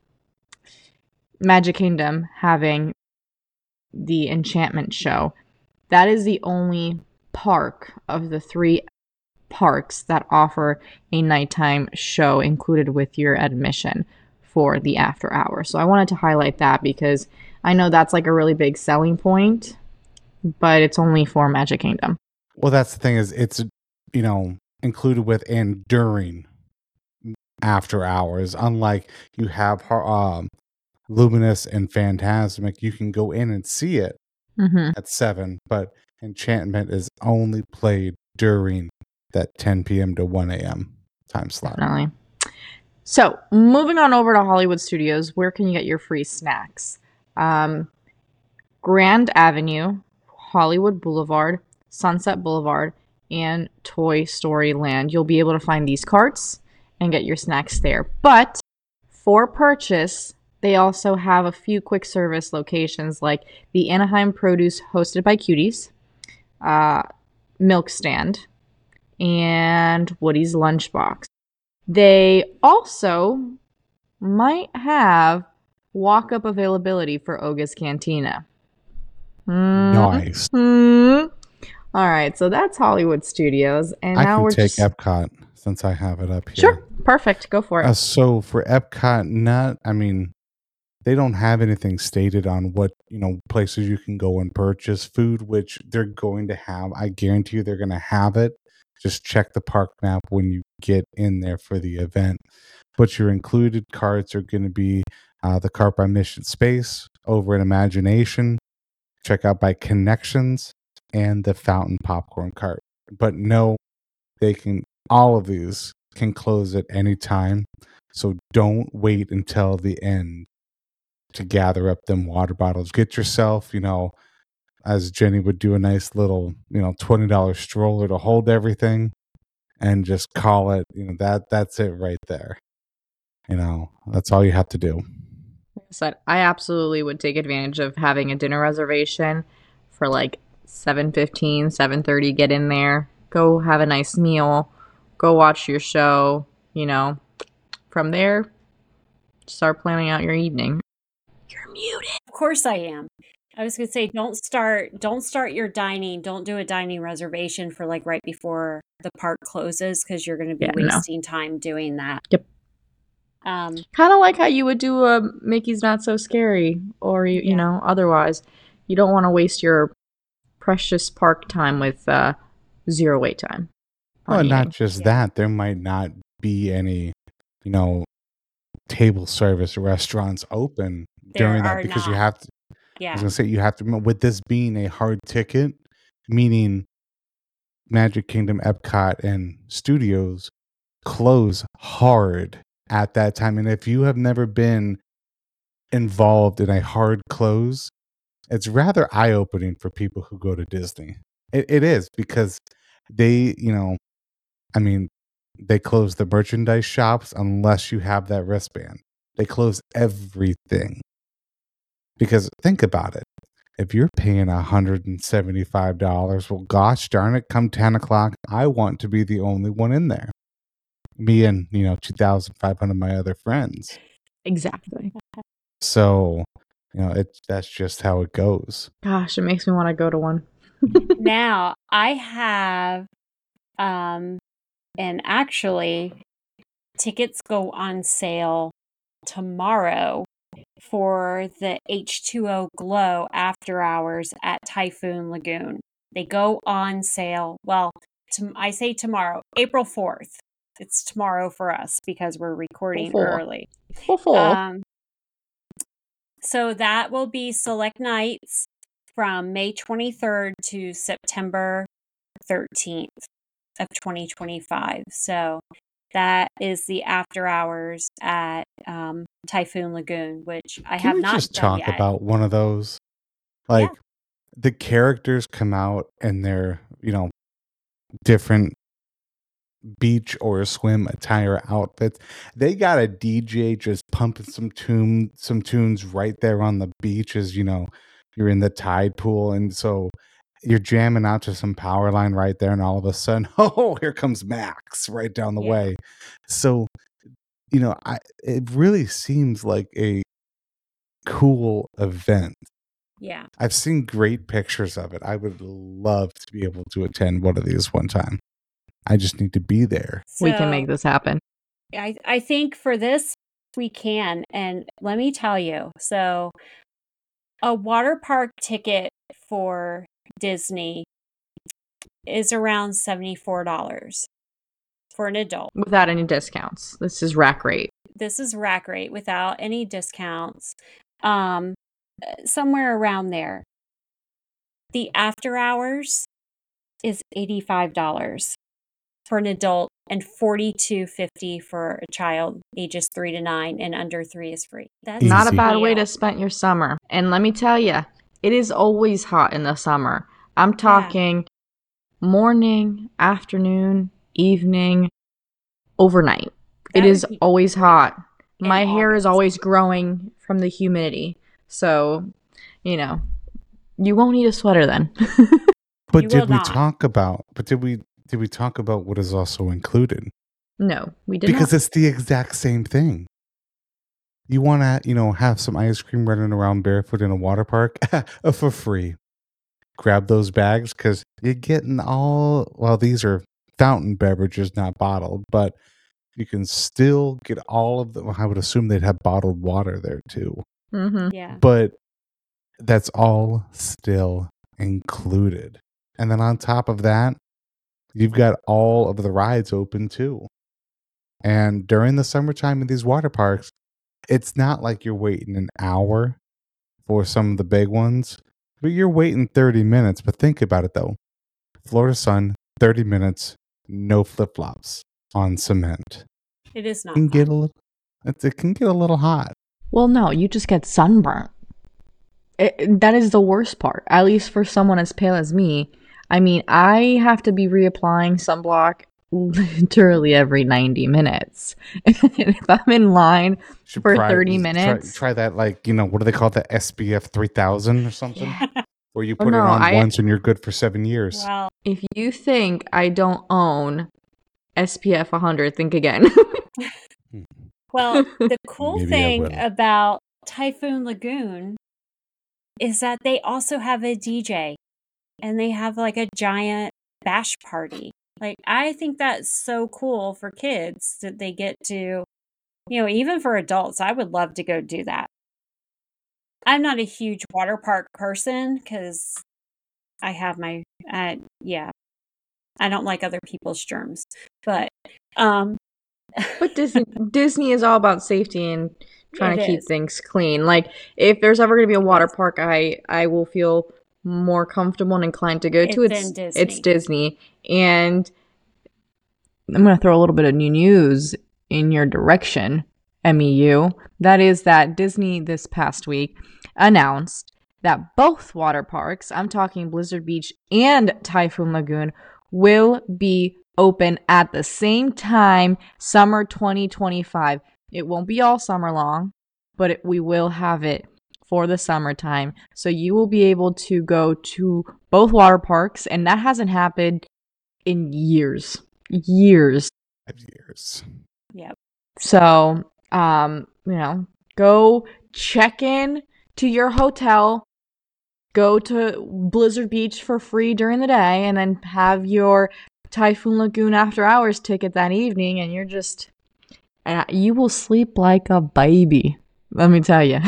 Speaker 3: Magic Kingdom having the enchantment show. That is the only park of the three parks that offer a nighttime show included with your admission for the after hour. So I wanted to highlight that because I know that's like a really big selling point, but it's only for Magic Kingdom.
Speaker 2: Well, that's the thing is it's, you know, included with and during after hours. Unlike you have um, Luminous and Phantasmic, you can go in and see it
Speaker 3: Mm-hmm.
Speaker 2: at seven, but Enchantment is only played during that ten p.m. to one a.m. time slot.
Speaker 3: Definitely. So, moving on over to Hollywood Studios, where can you get your free snacks? Um, Grand Avenue, Hollywood Boulevard, Sunset Boulevard, and Toy Story Land. You'll be able to find these carts and get your snacks there. But for purchase, they also have a few quick service locations like the Anaheim Produce hosted by Cuties, uh, Milk Stand, and Woody's Lunchbox. They also might have walk-up availability for Oga's Cantina. Mm.
Speaker 2: Nice.
Speaker 3: Mm. All right, so that's Hollywood Studios, and
Speaker 2: I
Speaker 3: now
Speaker 2: can
Speaker 3: we're
Speaker 2: take
Speaker 3: just...
Speaker 2: Epcot since I have it up here.
Speaker 3: Sure, perfect. Go for it.
Speaker 2: Uh, so for Epcot, not, I mean, they don't have anything stated on what, you know, places you can go and purchase food, which they're going to have. I guarantee you they're going to have it. Just check the park map when you get in there for the event. But your included carts are going to be uh, the cart by Mission Space, over at Imagination, check out by Connections, and the Fountain Popcorn cart. But no, they can, all of these can close at any time. So don't wait until the end to gather up them water bottles. Get yourself, you know, as Jenny would do, a nice little, you know, twenty dollars stroller to hold everything and just call it, you know, that that's it right there. You know, that's all you have to do.
Speaker 3: Like I said, I absolutely would take advantage of having a dinner reservation for like seven fifteen, seven thirty. Get in there, go have a nice meal, go watch your show, you know. From there, start planning out your evening. You're muted.
Speaker 1: Of course I am. I was going to say, don't start, don't start your dining. Don't do a dining reservation for like right before the park closes because you're going to be
Speaker 3: Yeah, no.
Speaker 1: wasting time doing that.
Speaker 3: Yep.
Speaker 1: Um,
Speaker 3: Kind of like how you would do a Mickey's Not So Scary, or you, you
Speaker 1: Yeah.
Speaker 3: know, otherwise. You don't want to waste your precious park time with uh, zero wait time. on
Speaker 2: Well, not
Speaker 3: eating.
Speaker 2: just
Speaker 1: Yeah.
Speaker 2: that, there might not be any, you know, table service restaurants open
Speaker 1: There
Speaker 2: during that
Speaker 1: are
Speaker 2: because you
Speaker 1: not.
Speaker 2: have to, I was
Speaker 1: Yeah.
Speaker 2: going to say, you have to, remember, with this being a hard ticket, meaning Magic Kingdom, Epcot, and studios close hard at that time. And if you have never been involved in a hard close, it's rather eye opening for people who go to Disney. It, it is because they, you know, I mean, they close the merchandise shops unless you have that wristband. They close everything. Because think about it. If you're paying one hundred seventy-five dollars, well, gosh darn it, come ten o'clock, I want to be the only one in there. Me and, you know, two thousand five hundred of my other friends.
Speaker 3: Exactly.
Speaker 2: So, you know, it that's just how it goes.
Speaker 3: Gosh, it makes me want to go to one.
Speaker 1: Now, I have, um, and actually, tickets go on sale tomorrow for the H two O Glow after hours at Typhoon Lagoon. They go on sale. Well, to, I say tomorrow, April fourth. It's tomorrow for us because we're recording
Speaker 3: Full.
Speaker 1: early.
Speaker 3: Full full.
Speaker 1: Um, so that will be select nights from May twenty-third to September thirteenth of twenty twenty-five. So that is the after hours at um, Typhoon Lagoon, which I
Speaker 2: Can
Speaker 1: have
Speaker 2: we
Speaker 1: not
Speaker 2: just
Speaker 1: done
Speaker 2: talk
Speaker 1: yet.
Speaker 2: about one of those? Like, the characters come out in their, you know, different beach or swim attire outfits. They got a D J just pumping some tune some tunes right there on the beach as, you know, you're in the tide pool, and so you're jamming out to some power line right there, and all of a sudden, oh, here comes Max right down the
Speaker 1: Yeah.
Speaker 2: way. So, you know, I it really seems like a cool event.
Speaker 1: Yeah.
Speaker 2: I've seen great pictures of it. I would love to be able to attend one of these one time. I just need to be there.
Speaker 1: So
Speaker 3: We can make this happen.
Speaker 1: I, I think for this, we can. And let me tell you, so a water park ticket for Disney is around seventy-four dollars for an adult.
Speaker 3: Without any discounts. This is rack rate.
Speaker 1: This is rack rate without any discounts. Um, somewhere around there. The after hours is eighty-five dollars for an adult and forty-two fifty for a child ages three to nine, and under three is free. That's
Speaker 3: Not a
Speaker 2: Easy.
Speaker 3: bad way
Speaker 1: deal.
Speaker 3: to spend your summer. And let me tell you, it is always hot in the summer. I'm talking morning, afternoon, evening, overnight.
Speaker 1: That
Speaker 3: it is
Speaker 1: would be
Speaker 3: always
Speaker 1: great
Speaker 3: hot.
Speaker 1: in
Speaker 3: My hair is
Speaker 1: August.
Speaker 3: always growing from the humidity. So, you know, you won't need a sweater then.
Speaker 2: But
Speaker 1: You
Speaker 2: did
Speaker 1: will
Speaker 2: we
Speaker 1: not.
Speaker 2: talk about but did we did we talk about what is also included?
Speaker 3: No, we did
Speaker 2: Because
Speaker 3: not.
Speaker 2: it's the exact same thing. You want to, you know, have some ice cream running around barefoot in a water park for free. Grab those bags because you're getting all, well, these are fountain beverages, not bottled, but you can still get all of them. I would assume they'd have bottled water there too.
Speaker 3: Mm-hmm.
Speaker 1: Yeah.
Speaker 2: But that's all still included. And then on top of that, you've got all of the rides open too. And during the summertime in these water parks, it's not like you're waiting an hour for some of the big ones, but you're waiting thirty minutes. But think about it though. Florida sun, thirty minutes, no flip flops on cement.
Speaker 1: It is
Speaker 2: It
Speaker 1: not
Speaker 2: can get a
Speaker 1: fun.
Speaker 2: little, it it can get a little hot.
Speaker 3: Well, no, you just get sunburnt. It, that is the worst part, at least for someone as pale as me. I mean, I have to be reapplying sunblock literally every ninety minutes. If I'm in line
Speaker 2: Should
Speaker 3: for
Speaker 2: try,
Speaker 3: thirty
Speaker 2: try
Speaker 3: minutes.
Speaker 2: try that, like, you know, what do they call it, the S P F three thousand or something?
Speaker 3: Yeah.
Speaker 2: Where you
Speaker 3: Oh,
Speaker 2: put it
Speaker 3: no,
Speaker 2: on
Speaker 3: I-
Speaker 2: once and you're good for seven years.
Speaker 1: Well,
Speaker 3: If you think I don't own S P F one hundred, think again.
Speaker 1: well, the cool
Speaker 2: Maybe I
Speaker 1: thing
Speaker 2: will.
Speaker 1: about Typhoon Lagoon is that they also have a D J and they have like a giant bash party. Like, I think that's so cool for kids that they get to you know, even for adults, I would love to go do that. I'm not a huge water park person because I have my, uh, yeah, I don't like other people's germs. But, um,
Speaker 3: But Disney Disney is all about safety and trying
Speaker 1: It
Speaker 3: to keep
Speaker 1: is.
Speaker 3: things clean. Like if there's ever going to be a
Speaker 1: It
Speaker 3: water
Speaker 1: is.
Speaker 3: park, I I will feel more comfortable and inclined to go to.
Speaker 1: It's
Speaker 3: It's
Speaker 1: in
Speaker 3: it's
Speaker 1: Disney.
Speaker 3: Disney, and I'm going to throw a little bit of new news in your direction, M E U. That is that Disney this past week announced that both water parks, I'm talking Blizzard Beach and Typhoon Lagoon, will be open at the same time, summer twenty twenty-five. It won't be all summer long, but it, we will have it for the summertime. So you will be able to go to both water parks, and that hasn't happened in years. Years.
Speaker 2: Five years.
Speaker 1: Yep.
Speaker 3: So, um, you know, go check in to your hotel, go to Blizzard Beach for free during the day, and then have your Typhoon Lagoon after hours ticket that evening, and you're just, uh, you will sleep like a baby. Let me tell you.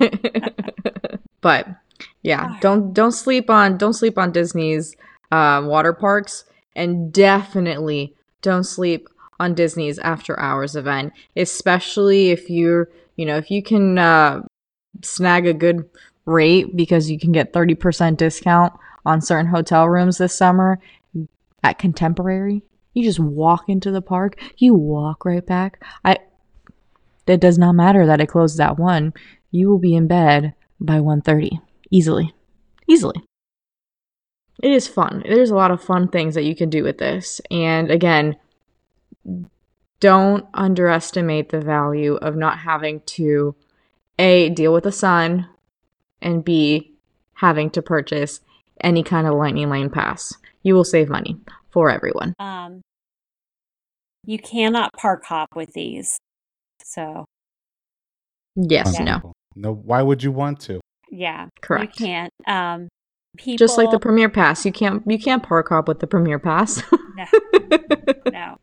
Speaker 3: But yeah, don't don't sleep on don't sleep on Disney's uh, water parks, and definitely don't sleep on Disney's after hours event, especially if you're, you know, if you can uh, snag a good rate because you can get thirty percent discount on certain hotel rooms this summer at Contemporary. You just walk into the park, you walk right back. I it does not matter that it closes at one. You will be in bed by one thirty easily. Easily. It is fun. There's a lot of fun things that you can do with this. And again, don't underestimate the value of not having to A, deal with the sun, and B, having to purchase any kind of Lightning Lane pass. You will save money for everyone.
Speaker 1: Um, you cannot park hop with these. So,
Speaker 3: Yes,
Speaker 1: Yeah.
Speaker 3: no.
Speaker 2: No, why would you want to?
Speaker 1: yeah,
Speaker 3: Correct.
Speaker 1: you can't. Um, people,
Speaker 3: Just like the Premier Pass, you can't you can't park hop with the Premier Pass.
Speaker 1: no, no.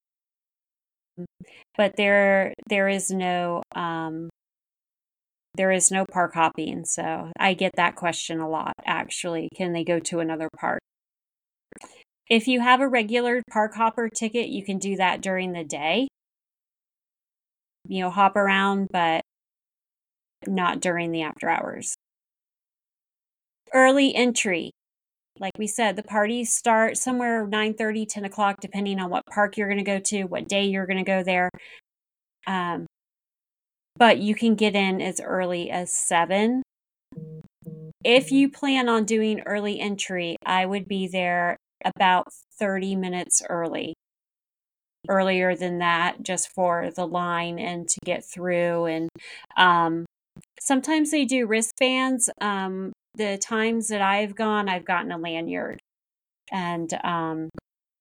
Speaker 1: But there, there is no, um, there is no park hopping. So I get that question a lot. Actually, can they go to another park? If you have a regular park hopper ticket, you can do that during the day. You know, hop around, but not during the after hours. Early entry. Like we said, the parties start somewhere nine thirty, ten o'clock, depending on what park you're going to go to, what day you're going to go there. Um, but you can get in as early as seven. If you plan on doing early entry, I would be there about thirty minutes early. Earlier than that, just for the line and to get through. And um, sometimes they do wristbands. Um, the times that I've gone, I've gotten a lanyard. And um,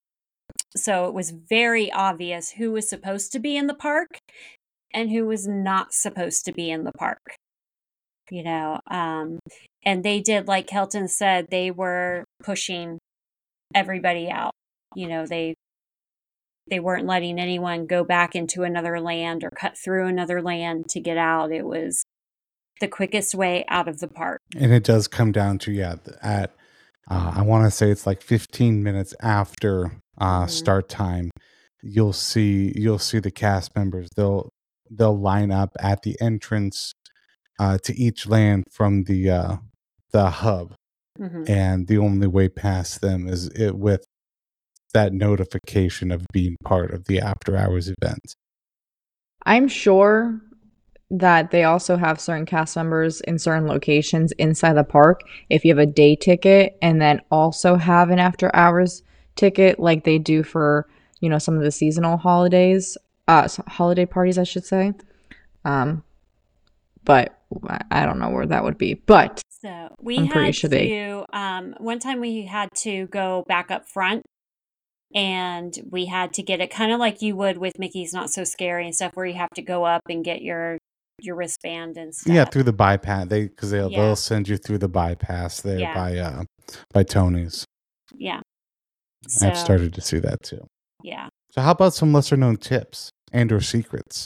Speaker 1: so it was very obvious who was supposed to be in the park and who was not supposed to be in the park. You know, um, and they did, like Kelton said, they were pushing everybody out. You know, they they weren't letting anyone go back into another land or cut through another land to get out. It was the quickest way out of the park.
Speaker 2: And it does come down to, yeah, at, uh, I want to say it's like fifteen minutes after uh,
Speaker 1: Mhm.
Speaker 2: start time, you'll see, you'll see the cast members. They'll, they'll line up at the entrance uh, to each land from the, uh, the hub.
Speaker 1: Mhm.
Speaker 2: And the only way past them is it with that notification of being part of the after hours event.
Speaker 3: I'm sure that they also have certain cast members in certain locations inside the park. If you have a day ticket and then also have an after hours ticket, like they do for, you know, some of the seasonal holidays, uh, holiday parties, I should say. Um, but I don't know where that would be. But
Speaker 1: So we
Speaker 3: I'm
Speaker 1: had
Speaker 3: pretty sure
Speaker 1: to,
Speaker 3: they-
Speaker 1: um, one time we had to go back up front and we had to get it kind of like you would with Mickey's Not So Scary and stuff, where you have to go up and get your, your wristband and stuff.
Speaker 2: Yeah, through the bypass. They because they'll
Speaker 1: Yeah.
Speaker 2: they'll send you through the bypass there
Speaker 1: Yeah.
Speaker 2: by uh by Tony's.
Speaker 1: Yeah.
Speaker 2: I've
Speaker 1: So,
Speaker 2: started to see that too.
Speaker 1: yeah.
Speaker 2: So how about some lesser known tips and or secrets?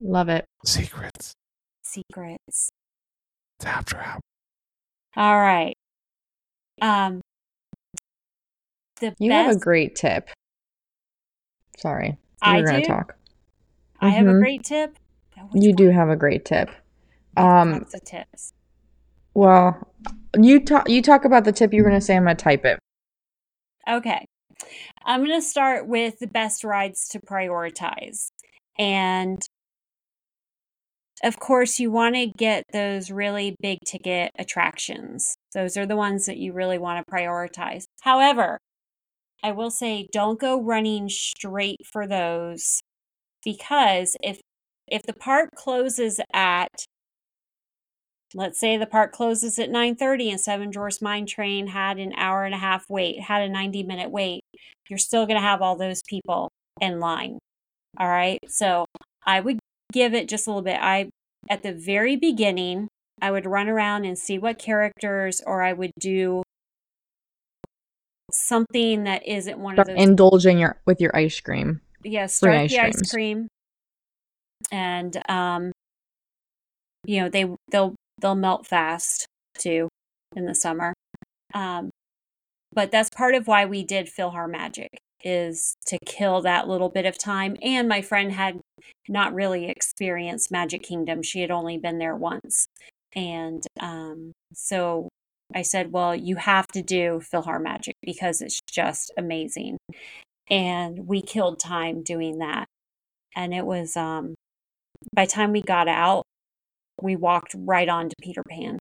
Speaker 3: Love it.
Speaker 2: Secrets.
Speaker 1: Secrets.
Speaker 2: It's after hours.
Speaker 1: All right. Um, the
Speaker 3: You
Speaker 1: best
Speaker 3: have a great tip. Sorry. You
Speaker 1: I
Speaker 3: were going
Speaker 1: do.
Speaker 3: to talk.
Speaker 1: I have a
Speaker 3: Mhm.
Speaker 1: great tip. Now, which
Speaker 3: You do
Speaker 1: one?
Speaker 3: have a great tip.
Speaker 1: I have
Speaker 3: Um,
Speaker 1: lots of tips.
Speaker 3: well, you talk you talk about the tip you were going to say. I'm going to type it.
Speaker 1: Okay. I'm going to start with the best rides to prioritize. And of course, you want to get those really big ticket attractions. Those are the ones that you really want to prioritize. However, I will say don't go running straight for those, because if if the park closes at, let's say the park closes at nine thirty and Seven Dwarfs Mine Train had an hour and a half wait, had a ninety minute wait, you're still going to have all those people in line. All right. So I would give it just a little bit. I, at the very beginning, I would run around and see what characters, or I would do something that isn't one of
Speaker 3: Start
Speaker 1: those.
Speaker 3: indulging your with your ice cream.
Speaker 1: Yeah,
Speaker 3: Free
Speaker 1: start
Speaker 3: ice
Speaker 1: the ice
Speaker 3: creams.
Speaker 1: cream, and um, you know they they'll they'll melt fast too in the summer. Um, but that's part of why we did PhilharMagic, is to kill that little bit of time. And my friend had not really experienced Magic Kingdom; she had only been there once, and um, so I said, "Well, you have to do PhilharMagic because it's just amazing." And we killed time doing that. And it was, um, by the time we got out, we walked right on to Peter Pan.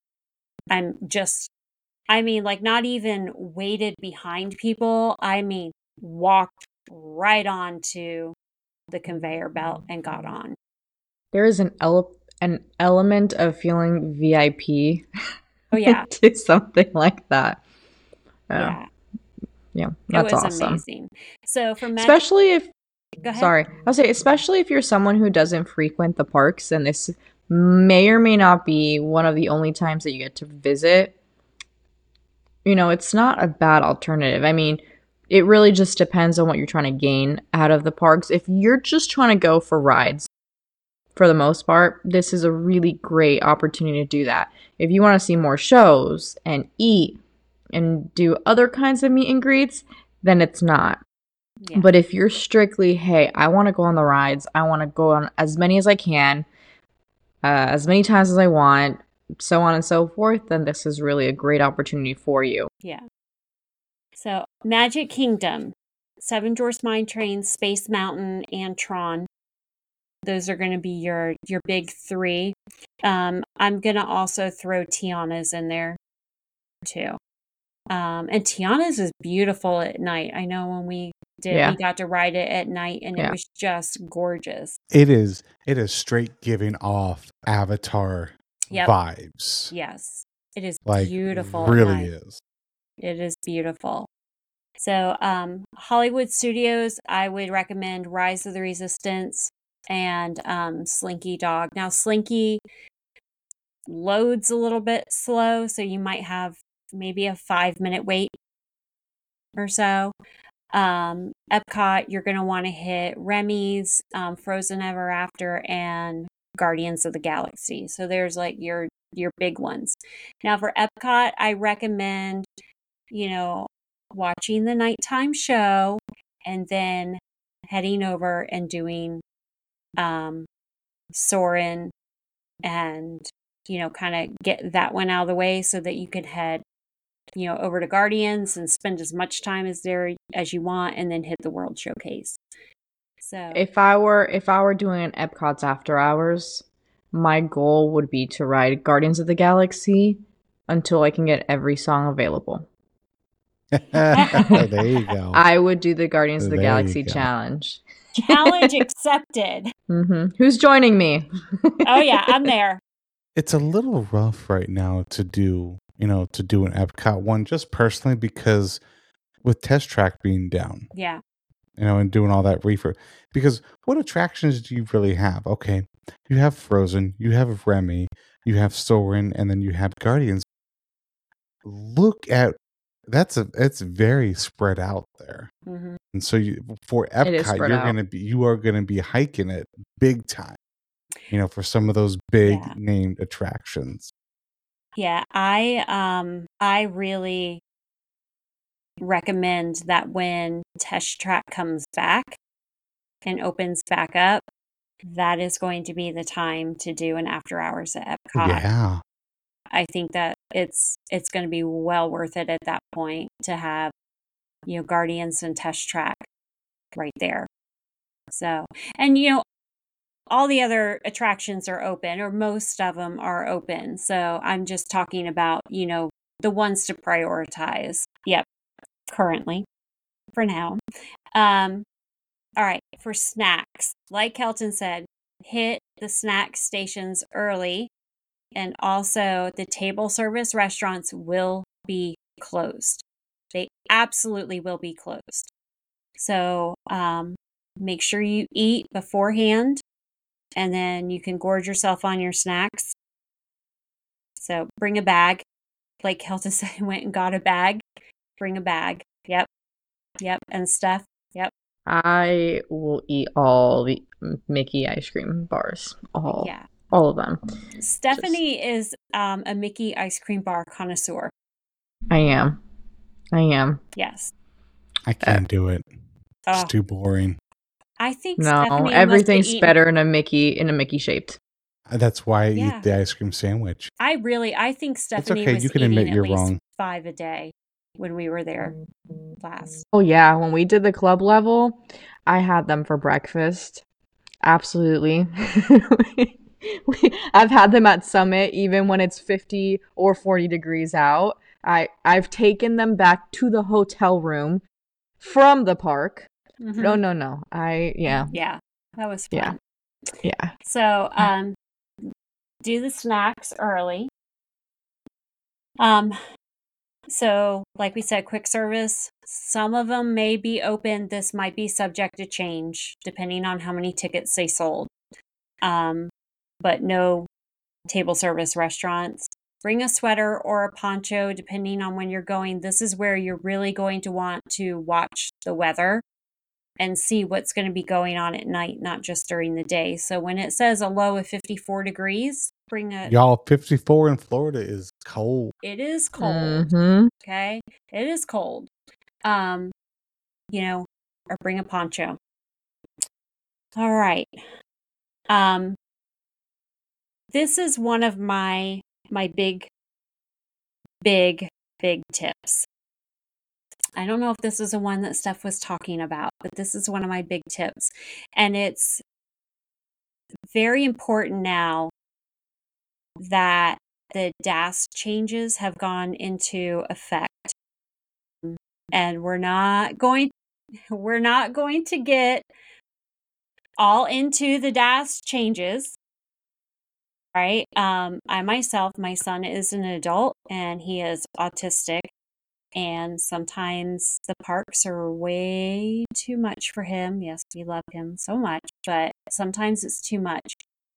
Speaker 1: I'm just, I mean, like, not even waited behind people. I mean, walked right on to the conveyor belt and got on.
Speaker 3: There is an ele- an element of feeling V I P
Speaker 1: Oh, yeah.
Speaker 3: to something like that. Yeah.
Speaker 1: Yeah.
Speaker 3: Yeah.
Speaker 1: It
Speaker 3: That's
Speaker 1: was
Speaker 3: awesome.
Speaker 1: amazing. So for Magic,
Speaker 3: Especially if
Speaker 1: go ahead.
Speaker 3: sorry, I'll say especially if you're someone who doesn't frequent the parks, and this may or may not be one of the only times that you get to visit. You know, it's not a bad alternative. I mean, it really just depends on what you're trying to gain out of the parks. If you're just trying to go for rides, for the most part, this is a really great opportunity to do that. If you want to see more shows and eat and do other kinds of meet and greets, then it's not.
Speaker 1: Yeah.
Speaker 3: But if you're strictly, hey, I want to go on the rides, I want to go on as many as I can, uh, as many times as I want, so on and so forth, then this is really a great opportunity for you.
Speaker 1: Yeah. So Magic Kingdom, Seven Dwarfs Mine Train, Space Mountain, and Tron. Those are going to be your your big three. Um, I'm going to also throw Tiana's in there too. Um, and Tiana's is beautiful at night. I know when we did,
Speaker 3: Yeah.
Speaker 1: we got to ride it at night, and
Speaker 3: Yeah.
Speaker 1: it was just gorgeous.
Speaker 2: It is. It is straight giving off Avatar
Speaker 1: Yep.
Speaker 2: vibes.
Speaker 1: Yes, it is
Speaker 2: Like
Speaker 1: beautiful. At
Speaker 2: really
Speaker 1: night.
Speaker 2: is.
Speaker 1: It is beautiful. So, um, Hollywood Studios, I would recommend Rise of the Resistance and um, Slinky Dog. Now, Slinky loads a little bit slow, so you might have maybe a five minute wait or so. Um, Epcot, you're going to want to hit Remy's, um, Frozen Ever After, and Guardians of the Galaxy. So there's like your your big ones. Now for Epcot, I recommend, you know, watching the nighttime show and then heading over and doing um, Soarin' and, you know, kind of get that one out of the way so that you can head, you know, over to Guardians and spend as much time as there as you want, and then hit the World Showcase. So
Speaker 3: If I were if I were doing an Epcot's After Hours, my goal would be to ride Guardians of the Galaxy until I can get every song available.
Speaker 2: There you go.
Speaker 3: I would do the Guardians of the
Speaker 2: There you
Speaker 3: Galaxy
Speaker 2: go.
Speaker 3: challenge.
Speaker 1: challenge accepted.
Speaker 3: hmm Who's joining me?
Speaker 1: Oh yeah, I'm there.
Speaker 2: It's a little rough right now to do, you know, to do an Epcot one, just personally because with Test Track being down,
Speaker 1: Yeah.
Speaker 2: you know, and doing all that refurb. Because what attractions do you really have? Okay, you have Frozen, you have Remy, you have Soarin', and then you have Guardians. Look at that's a it's very spread out there,
Speaker 1: hmm
Speaker 2: and so you for
Speaker 3: It is
Speaker 2: Epcot,
Speaker 3: spread
Speaker 2: you're
Speaker 3: out.
Speaker 2: gonna be you are gonna be hiking it big time. you know, for some of those big
Speaker 1: Yeah.
Speaker 2: named attractions.
Speaker 1: Yeah, I um I really recommend that when Test Track comes back and opens back up, that is going to be the time to do an after hours at Epcot.
Speaker 2: Yeah.
Speaker 1: I think that it's it's going to be well worth it at that point to have, you know, Guardians and Test Track right there. So, and you know, all the other attractions are open, or most of them are open. So I'm just talking about, you know, the ones to prioritize. Yep, currently, for now. Um, all right, for snacks, like Kelton said, hit the snack stations early, and also the table service restaurants will be closed. They absolutely will be closed. So um, make sure you eat beforehand, and then you can gorge yourself on your snacks. So bring a bag. Like Kelton said, went and got a bag. Bring a bag. Yep. Yep. And stuff. Yep.
Speaker 3: I will eat all the Mickey ice cream bars. All.
Speaker 1: Yeah.
Speaker 3: All of them.
Speaker 1: Stephanie Just... is um, a Mickey ice cream bar connoisseur.
Speaker 3: I am. I am.
Speaker 1: Yes.
Speaker 2: I can't uh, do it. It's
Speaker 1: oh.
Speaker 2: too boring.
Speaker 1: I think
Speaker 3: no,
Speaker 1: Stephanie
Speaker 3: everything's
Speaker 1: eaten...
Speaker 3: better in a Mickey in a Mickey shaped.
Speaker 2: That's why I
Speaker 1: yeah.
Speaker 2: eat the ice cream sandwich.
Speaker 1: I really, I think Stephanie
Speaker 2: okay.
Speaker 1: was
Speaker 2: you can
Speaker 1: eating
Speaker 2: admit
Speaker 1: at
Speaker 2: you're
Speaker 1: least
Speaker 2: wrong.
Speaker 1: five a day when we were there last.
Speaker 3: Oh yeah, when we did the club level, I had them for breakfast. Absolutely. I've had them at Summit even when it's fifty or forty degrees out. I, I've taken them back to the hotel room from the park. Mm-hmm. No, no, no. I, yeah.
Speaker 1: Yeah, that was fun.
Speaker 3: Yeah. Yeah.
Speaker 1: So, um, do the snacks early. Um, so like we said, quick service, some of them may be open. This might be subject to change depending on how many tickets they sold. Um, but no table service restaurants. Bring a sweater or a poncho depending on when you're going. This is where you're really going to want to watch the weather and see what's going to be going on at night, not just during the day. So when it says a low of fifty-four degrees, bring a...
Speaker 2: Y'all, fifty-four in Florida is cold.
Speaker 1: It is cold.
Speaker 3: Mm-hmm.
Speaker 1: Okay? It is cold. Um, you know, or bring a poncho. All right. Um, this is one of my my big, big, big tips. I don't know if this is the one that Steph was talking about, but this is one of my big tips. And it's very important now that the D A S changes have gone into effect. And we're not going we're not going to get all into the D A S changes. Right? Um, I myself, my son is an adult and he is autistic. And sometimes the parks are way too much for him. Yes, we love him so much, but sometimes it's too much.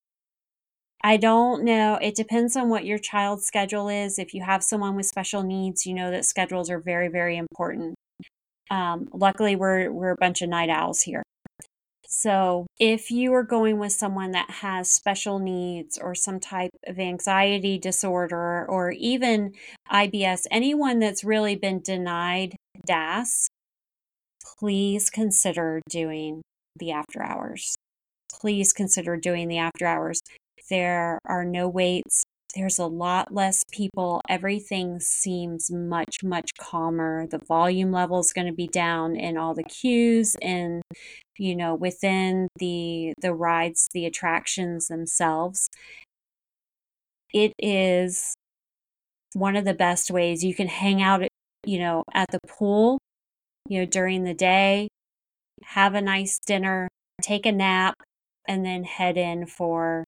Speaker 1: I don't know. It depends on what your child's schedule is. If you have someone with special needs, you know that schedules are very, very important. Um, luckily, we're we're a bunch of night owls here. So if you are going with someone that has special needs or some type of anxiety disorder or even I B S, anyone that's really been denied D A S, please consider doing the after hours. Please consider doing the after hours. There are no waits. There's a lot less people. Everything seems much, much calmer. The volume level is going to be down in all the queues and, you know, within the the rides, the attractions themselves. It is one of the best ways you can hang out, you know, at the pool, you know, during the day, have a nice dinner, take a nap, and then head in for,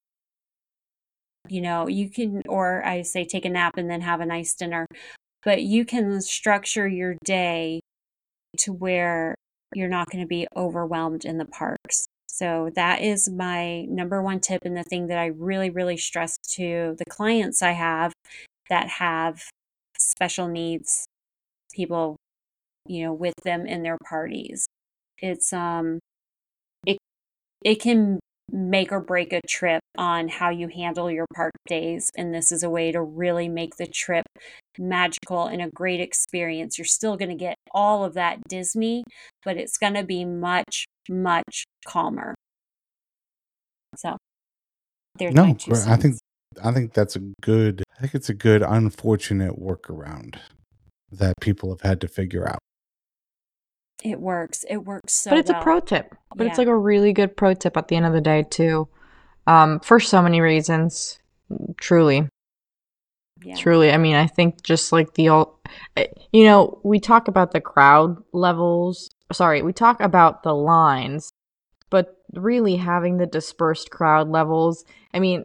Speaker 1: you know, you can, or I say take a nap and then have a nice dinner, but you can structure your day to where you're not going to be overwhelmed in the parks. So that is my number one tip, and the thing that I really, really stress to the clients I have that have special needs people, you know, with them in their parties. It's, um, it, it can make or break a trip on how you handle your park days. And this is a way to really make the trip magical and a great experience. You're still going to get all of that Disney, but it's going to be much, much calmer. So there's my
Speaker 2: No,
Speaker 1: two
Speaker 2: gr- I think
Speaker 1: cents.
Speaker 2: I think that's a good. I think it's a good, unfortunate workaround that people have had to figure out.
Speaker 1: It works. It works so
Speaker 3: But it's
Speaker 1: well.
Speaker 3: a pro tip. But it's
Speaker 1: Yeah.
Speaker 3: like a really good pro tip at the end of the day too. Um, for so many reasons. Truly.
Speaker 1: Yeah.
Speaker 3: Truly. I mean, I think just like the all you know, we talk about the crowd levels. Sorry, we talk about the lines, but really having the dispersed crowd levels. I mean,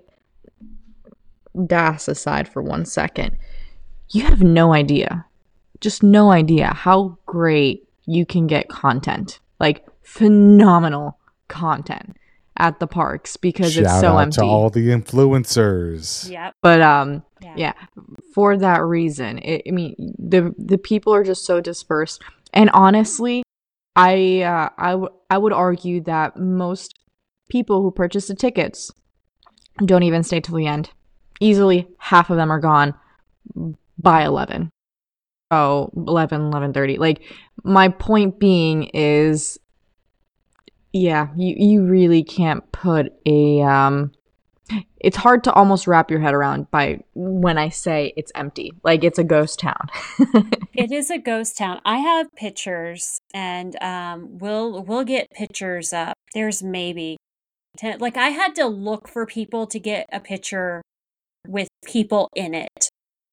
Speaker 3: das aside for one second. You have no idea. Just no idea how great you can get content. Like phenomenal content at the parks because it's
Speaker 2: Shout
Speaker 3: so
Speaker 2: out
Speaker 3: empty.
Speaker 2: to all the influencers.
Speaker 1: Yep.
Speaker 3: But um
Speaker 1: Yeah.
Speaker 3: yeah, for that reason, it, I mean the the people are just so dispersed. And honestly, I uh, I w- I would argue that most people who purchase the tickets don't even stay till the end. Easily half of them are gone by eleven. Oh, eleven, eleven thirty. Like, my point being is, yeah, you, you really can't put a, um, it's hard to almost wrap your head around by when I say it's empty. Like, it's a ghost town.
Speaker 1: It is a ghost town. I have pictures, and um, we'll we'll get pictures up. There's maybe ten. Like I had to look for people to get a picture with people in it.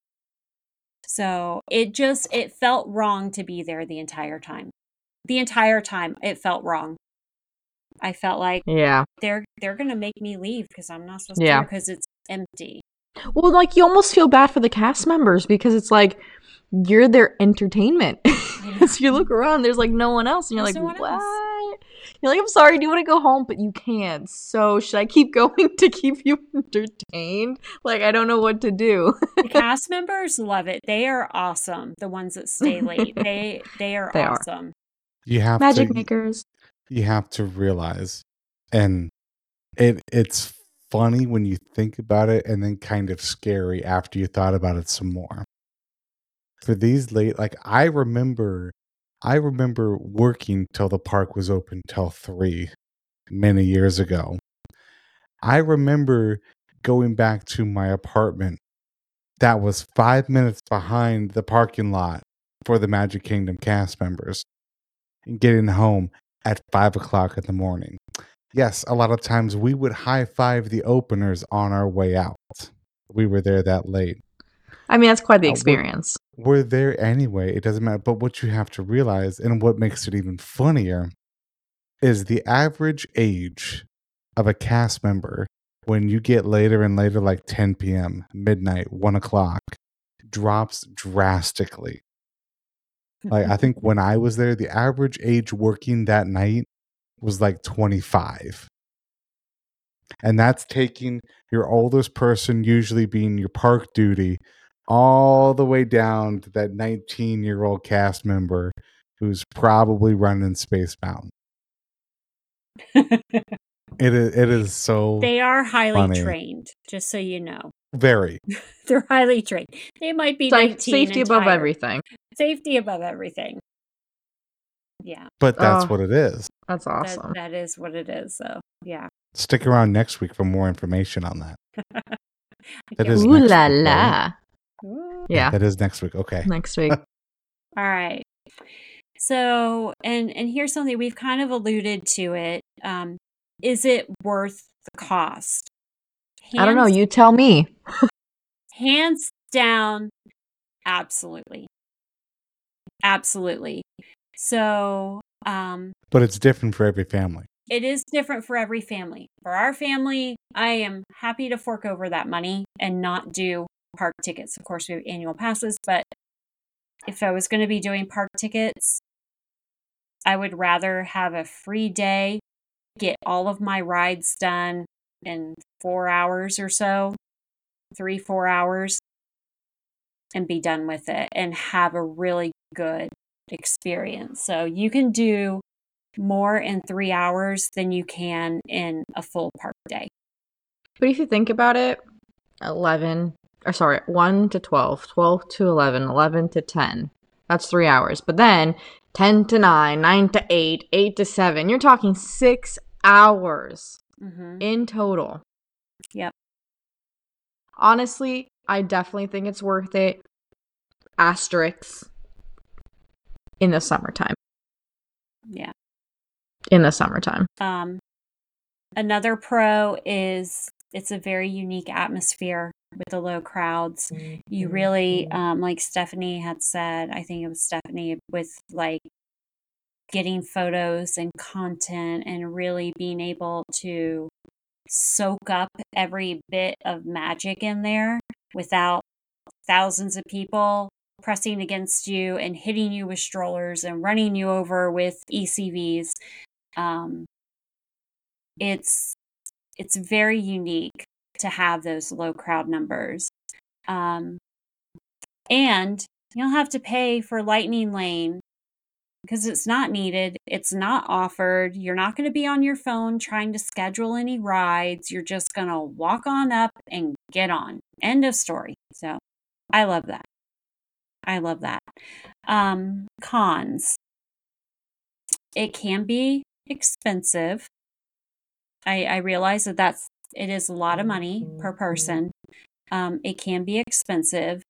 Speaker 1: So it just it felt wrong to be there the entire time. The entire time it felt wrong. I felt like
Speaker 3: Yeah.
Speaker 1: they're they're gonna make me leave because I'm not supposed to
Speaker 3: Yeah.
Speaker 1: be because it's empty.
Speaker 3: Well, like, you almost feel bad for the cast members because it's like, you're their entertainment. So you look around, there's like no one else, and you're
Speaker 1: There's
Speaker 3: like,
Speaker 1: no one else.
Speaker 3: what? You're like, I'm sorry, do you want to go home? But you can't. So should I keep going to keep you entertained? Like, I don't know what to do.
Speaker 1: The cast members love it. They are awesome. The ones that stay late. They they are
Speaker 3: They are.
Speaker 1: awesome.
Speaker 2: You have
Speaker 3: Magic
Speaker 2: to
Speaker 3: makers.
Speaker 2: you have to realize, and it it's funny when you think about it, and then kind of scary after you thought about it some more. For these late, like I remember, I remember working till the park was open till three many years ago. I remember going back to my apartment that was five minutes behind the parking lot for the Magic Kingdom cast members and getting home at five o'clock in the morning. Yes, a lot of times we would high five the openers on our way out. We were there that late.
Speaker 3: I mean, that's quite the
Speaker 2: Uh, we're-
Speaker 3: experience.
Speaker 2: We're there anyway. It doesn't matter. But what you have to realize, and what makes it even funnier, is the average age of a cast member when you get later and later, like ten p.m., midnight, one o'clock, drops drastically. Like, I think when I was there, the average age working that night was like twenty-five. And that's taking your oldest person, usually being your park duty, all the way down to that nineteen-year-old cast member who's probably running Space Mountain. It is, it is so
Speaker 1: They are highly
Speaker 2: funny.
Speaker 1: trained, just so you know.
Speaker 2: Very.
Speaker 1: They're highly trained. They might be
Speaker 3: Sa-
Speaker 1: nineteen
Speaker 3: safety
Speaker 1: and
Speaker 3: above
Speaker 1: tired.
Speaker 3: everything.
Speaker 1: Safety above everything. Yeah,
Speaker 2: But that's
Speaker 3: Oh.
Speaker 2: what it is.
Speaker 3: That's
Speaker 1: that,
Speaker 3: awesome.
Speaker 1: that is what it is. So, yeah.
Speaker 2: Stick around next week for more information on that.
Speaker 1: I
Speaker 2: That
Speaker 1: can't
Speaker 2: is
Speaker 3: Ooh
Speaker 1: wait.
Speaker 2: next
Speaker 3: la
Speaker 2: week,
Speaker 3: la.
Speaker 2: right?
Speaker 1: Ooh.
Speaker 3: Yeah,
Speaker 2: That is next week. Okay.
Speaker 3: next week.
Speaker 1: All right. So, and and here's something we've kind of alluded to it. Um, is it worth the cost?
Speaker 3: I don't know.
Speaker 1: Hands-
Speaker 3: You tell me.
Speaker 1: Hands down, absolutely. Absolutely. So, um,
Speaker 2: But it's different for every family.
Speaker 1: it is different for every family. For our family, I am happy to fork over that money and not do park tickets. Of course, we have annual passes, but if I was going to be doing park tickets, I would rather have a free day, get all of my rides done in four hours or so, three, four hours, and be done with it and have a really good experience. So you can do more in three hours than you can in a full park day.
Speaker 3: But if you think about it, eleven, or sorry, one to twelve, twelve to eleven, eleven to ten, that's three hours. But then ten to nine, nine to eight, eight to seven, you're talking six hours mm-hmm. in total.
Speaker 1: Yep.
Speaker 3: Honestly, I definitely think it's worth it. Asterisks in the summertime.
Speaker 1: Yeah.
Speaker 3: In the summertime.
Speaker 1: Um, another pro is it's a very unique atmosphere with the low crowds. Mm-hmm. You really, um, like Stephanie had said, I think it was Stephanie, with like getting photos and content and really being able to soak up every bit of magic in there without thousands of people pressing against you and hitting you with strollers and running you over with E C Vs. Um, it's it's very unique to have those low crowd numbers. Um, and you don't have to pay for Lightning Lane because it's not needed. It's not offered. You're not going to be on your phone trying to schedule any rides. You're just going to walk on up and get on. End of story. So I love that. I love that. Um, cons. It can be expensive. I, I realize that that's it is a lot of money per person. Um, it can be expensive.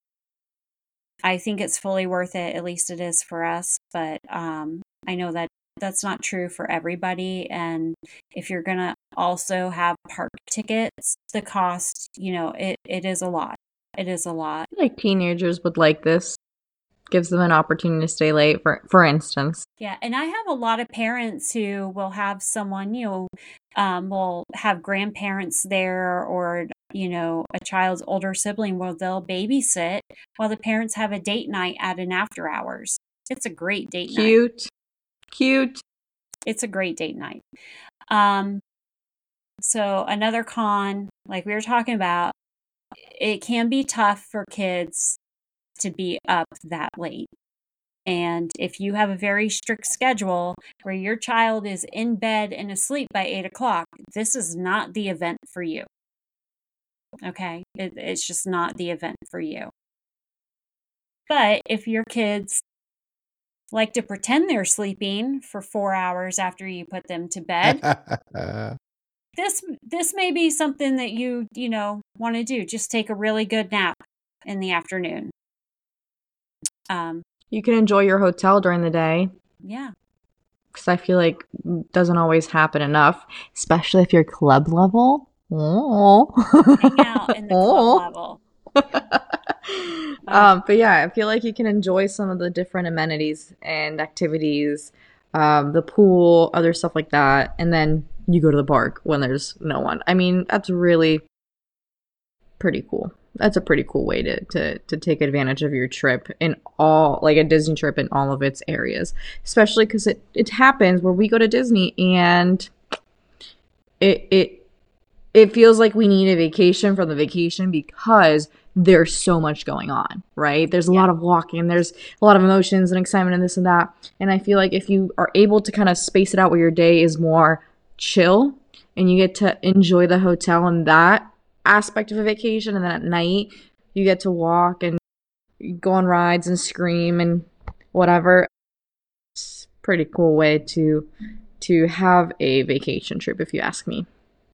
Speaker 1: I think it's fully worth it. At least it is for us. But um, I know that that's not true for everybody. And if you're going to also have park tickets, the cost, you know, it, it is a lot. It is a lot.
Speaker 3: Like teenagers would like this. Gives them an opportunity to stay late, for for instance.
Speaker 1: Yeah, and I have a lot of parents who will have someone, you know, um, will have grandparents there, or, you know, a child's older sibling where they'll babysit while the parents have a date night at an after hours. It's a great date
Speaker 3: Cute.
Speaker 1: night.
Speaker 3: Cute. Cute.
Speaker 1: It's a great date night. Um, so another con, like we were talking about, it can be tough for kids to be up that late. And if you have a very strict schedule where your child is in bed and asleep by eight o'clock, this is not the event for you. Okay? It, it's just not the event for you. But if your kids like to pretend they're sleeping for four hours after you put them to bed, this this may be something that you, you know, want to do. Just take a really good nap in the afternoon. Um,
Speaker 3: you can enjoy your hotel during the day.
Speaker 1: Yeah.
Speaker 3: Because I feel like it doesn't always happen enough, especially if you're club level. Oh.
Speaker 1: Hang out in the club level.
Speaker 3: um, but yeah, I feel like you can enjoy some of the different amenities and activities, um, the pool, other stuff like that, and then you go to the park when there's no one. I mean, that's really pretty cool. That's a pretty cool way to, to, to take advantage of your trip in all, like a Disney trip in all of its areas. Especially because it, it happens where we go to Disney and it, it, it feels like we need a vacation from the vacation because there's so much going on, right? There's a yeah. lot of walking, there's a lot of emotions and excitement and this and that. And I feel like if you are able to kind of space it out where your day is more chill and you get to enjoy the hotel and that aspect of a vacation, and then at night you get to walk and go on rides and scream and whatever. It's a pretty cool way to to have a vacation trip, if you ask me.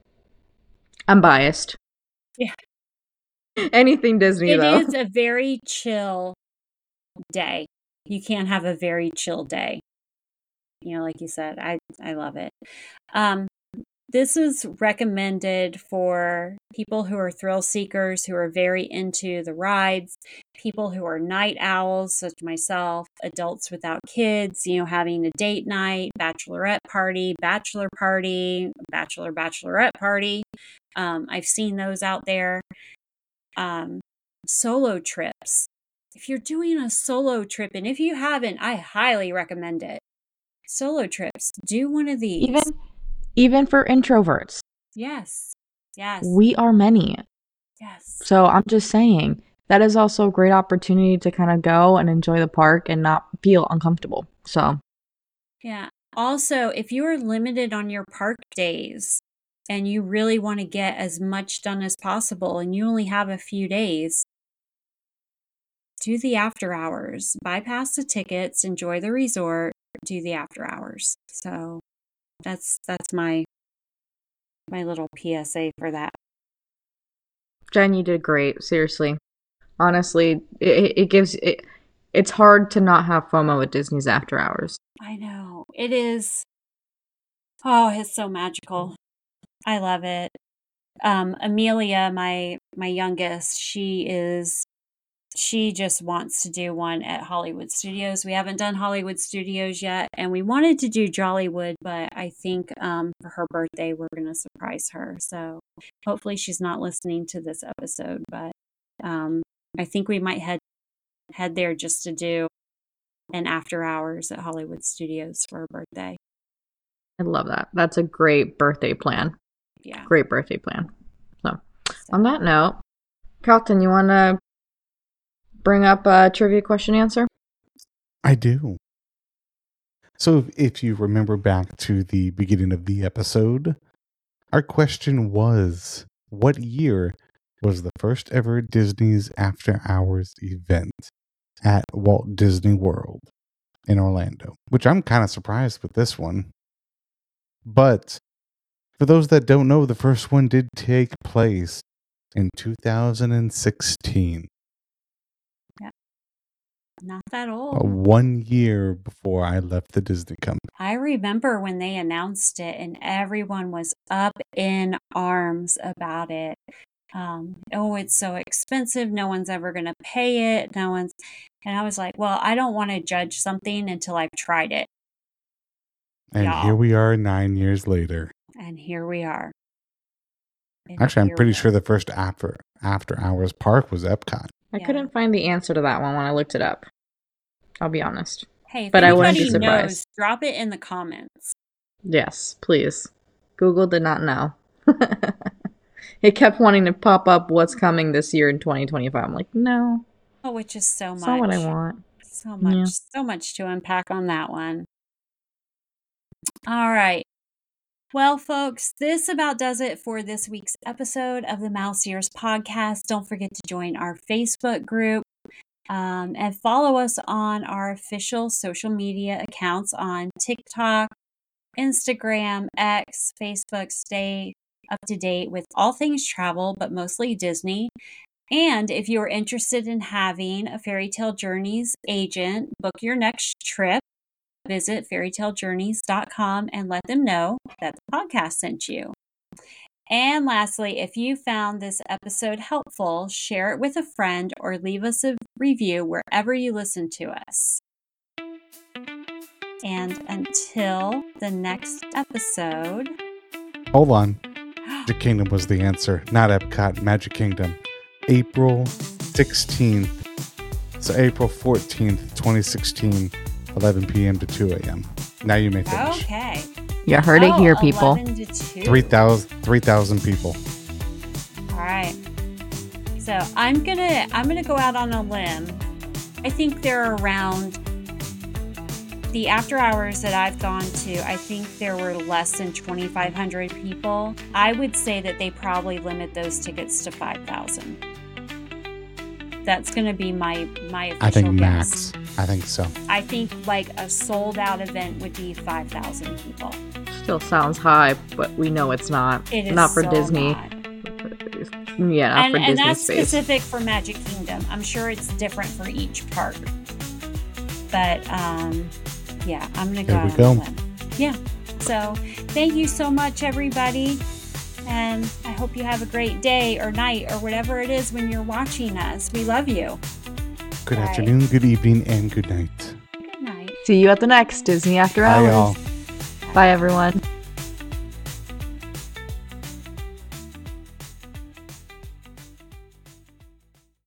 Speaker 3: I'm biased.
Speaker 1: Yeah.
Speaker 3: Anything Disney,
Speaker 1: it
Speaker 3: though.
Speaker 1: It is a very chill day. You can't have a very chill day. You know, like you said, I I love it. Um, This is recommended for people who are thrill seekers, who are very into the rides, people who are night owls, such as myself, adults without kids, you know, having a date night, bachelorette party, bachelor party, bachelor, bachelorette party. Um, I've seen those out there. Um, solo trips. If you're doing a solo trip, and if you haven't, I highly recommend it. Solo trips. Do one of these.
Speaker 3: Even Even for introverts.
Speaker 1: Yes. Yes.
Speaker 3: We are many.
Speaker 1: Yes.
Speaker 3: So I'm just saying, that is also a great opportunity to kind of go and enjoy the park and not feel uncomfortable. So.
Speaker 1: Yeah. also, if you are limited on your park days and you really want to get as much done as possible and you only have a few days, do the after hours. Bypass the tickets, enjoy the resort, do the after hours. So that's that's my my little P S A for that.
Speaker 3: Jen, you did great. Seriously. Honestly, it, it gives it it's hard to not have FOMO at Disney's after hours.
Speaker 1: I know. It is. Oh, it's so magical. I love it. Um, Amelia, my my youngest, she is she just wants to do one at Hollywood Studios. We haven't done Hollywood Studios yet, and we wanted to do Jollywood, but I think um, for her birthday, we're going to surprise her. So hopefully she's not listening to this episode, but um, I think we might head head there just to do an after hours at Hollywood Studios for her birthday.
Speaker 3: I love that. That's a great birthday plan.
Speaker 1: Yeah.
Speaker 3: Great birthday plan. So, on that note, Carlton, you want to bring up a trivia question answer?
Speaker 2: I do. So if you remember back to the beginning of the episode, our question was, what year was the first ever Disney's After Hours event at Walt Disney World in Orlando? Which I'm kind of surprised with this one. But for those that don't know, the first one did take place in two thousand sixteen.
Speaker 1: Not that
Speaker 2: Uh,
Speaker 1: old.
Speaker 2: one year before I left the Disney company.
Speaker 1: I remember when they announced it and everyone was up in arms about it. Um, oh, it's so expensive. No one's ever going to pay it. No one's. And I was like, well, I don't want to judge something until I've tried it.
Speaker 2: And
Speaker 1: Y'all.
Speaker 2: here we are nine years later.
Speaker 1: And here we are. And
Speaker 2: Actually, I'm
Speaker 1: here
Speaker 2: pretty
Speaker 1: we
Speaker 2: sure
Speaker 1: are.
Speaker 2: the first after after hours park was Epcot.
Speaker 3: I
Speaker 1: Yeah.
Speaker 3: couldn't find the answer to that one when I looked it up. I'll be honest.
Speaker 1: Hey, if
Speaker 3: but I wouldn't
Speaker 1: anybody
Speaker 3: be
Speaker 1: knows,
Speaker 3: surprised.
Speaker 1: drop it in the comments.
Speaker 3: Yes, please. Google did not know. It kept wanting to pop up what's coming this year in twenty twenty-five. I'm like, no,
Speaker 1: Oh, which is so much.
Speaker 3: that's not what I want.
Speaker 1: So much,
Speaker 3: Yeah.
Speaker 1: so much to unpack on that one. All right. Well, folks, this about does it for this week's episode of the Mouse Ears podcast. Don't forget to join our Facebook group um, and follow us on our official social media accounts on TikTok, Instagram, X, Facebook. Stay up to date with all things travel, but mostly Disney. And if you're interested in having a Fairy Tale Journeys agent book your next trip, visit fairy tale journeys dot com and let them know that the podcast sent you. And lastly, if you found this episode helpful, share it with a friend or leave us a review wherever you listen to us. And until the next episode...
Speaker 2: Hold on. Magic Kingdom was the answer, not Epcot. Magic Kingdom. April sixteenth. So April fourteenth, twenty sixteen, eleven p.m. to two a.m. Now you may finish.
Speaker 1: Okay.
Speaker 3: You heard it
Speaker 1: Oh,
Speaker 3: here, people.
Speaker 1: eleven to two.
Speaker 2: three thousand people.
Speaker 1: All right. So I'm gonna I'm gonna go out on a limb. I think there are around the after hours that I've gone to. I think there were less than twenty-five hundred people. I would say that they probably limit those tickets to five thousand. That's gonna be my my official
Speaker 2: I think
Speaker 1: guess.
Speaker 2: max. I think so.
Speaker 1: I think like a sold out event would be five thousand people.
Speaker 3: Still sounds high, but we know it's not.
Speaker 1: It is
Speaker 3: not for
Speaker 1: so
Speaker 3: Disney.
Speaker 1: not.
Speaker 3: Yeah, not
Speaker 1: and,
Speaker 3: for
Speaker 1: and
Speaker 3: Disney
Speaker 1: that's
Speaker 3: space.
Speaker 1: specific for Magic Kingdom. I'm sure it's different for each park. But um, yeah, I'm gonna go
Speaker 2: There we
Speaker 1: out
Speaker 2: go.
Speaker 1: on a limb. Yeah. So thank you so much, everybody. And I hope you have a great day or night or whatever it is when you're watching us. We love you.
Speaker 2: Good
Speaker 1: Bye.
Speaker 2: afternoon, good evening, and good night.
Speaker 1: Good night.
Speaker 3: See you at the next Disney After
Speaker 2: Bye,
Speaker 3: Hours.
Speaker 2: y'all.
Speaker 3: Bye, everyone.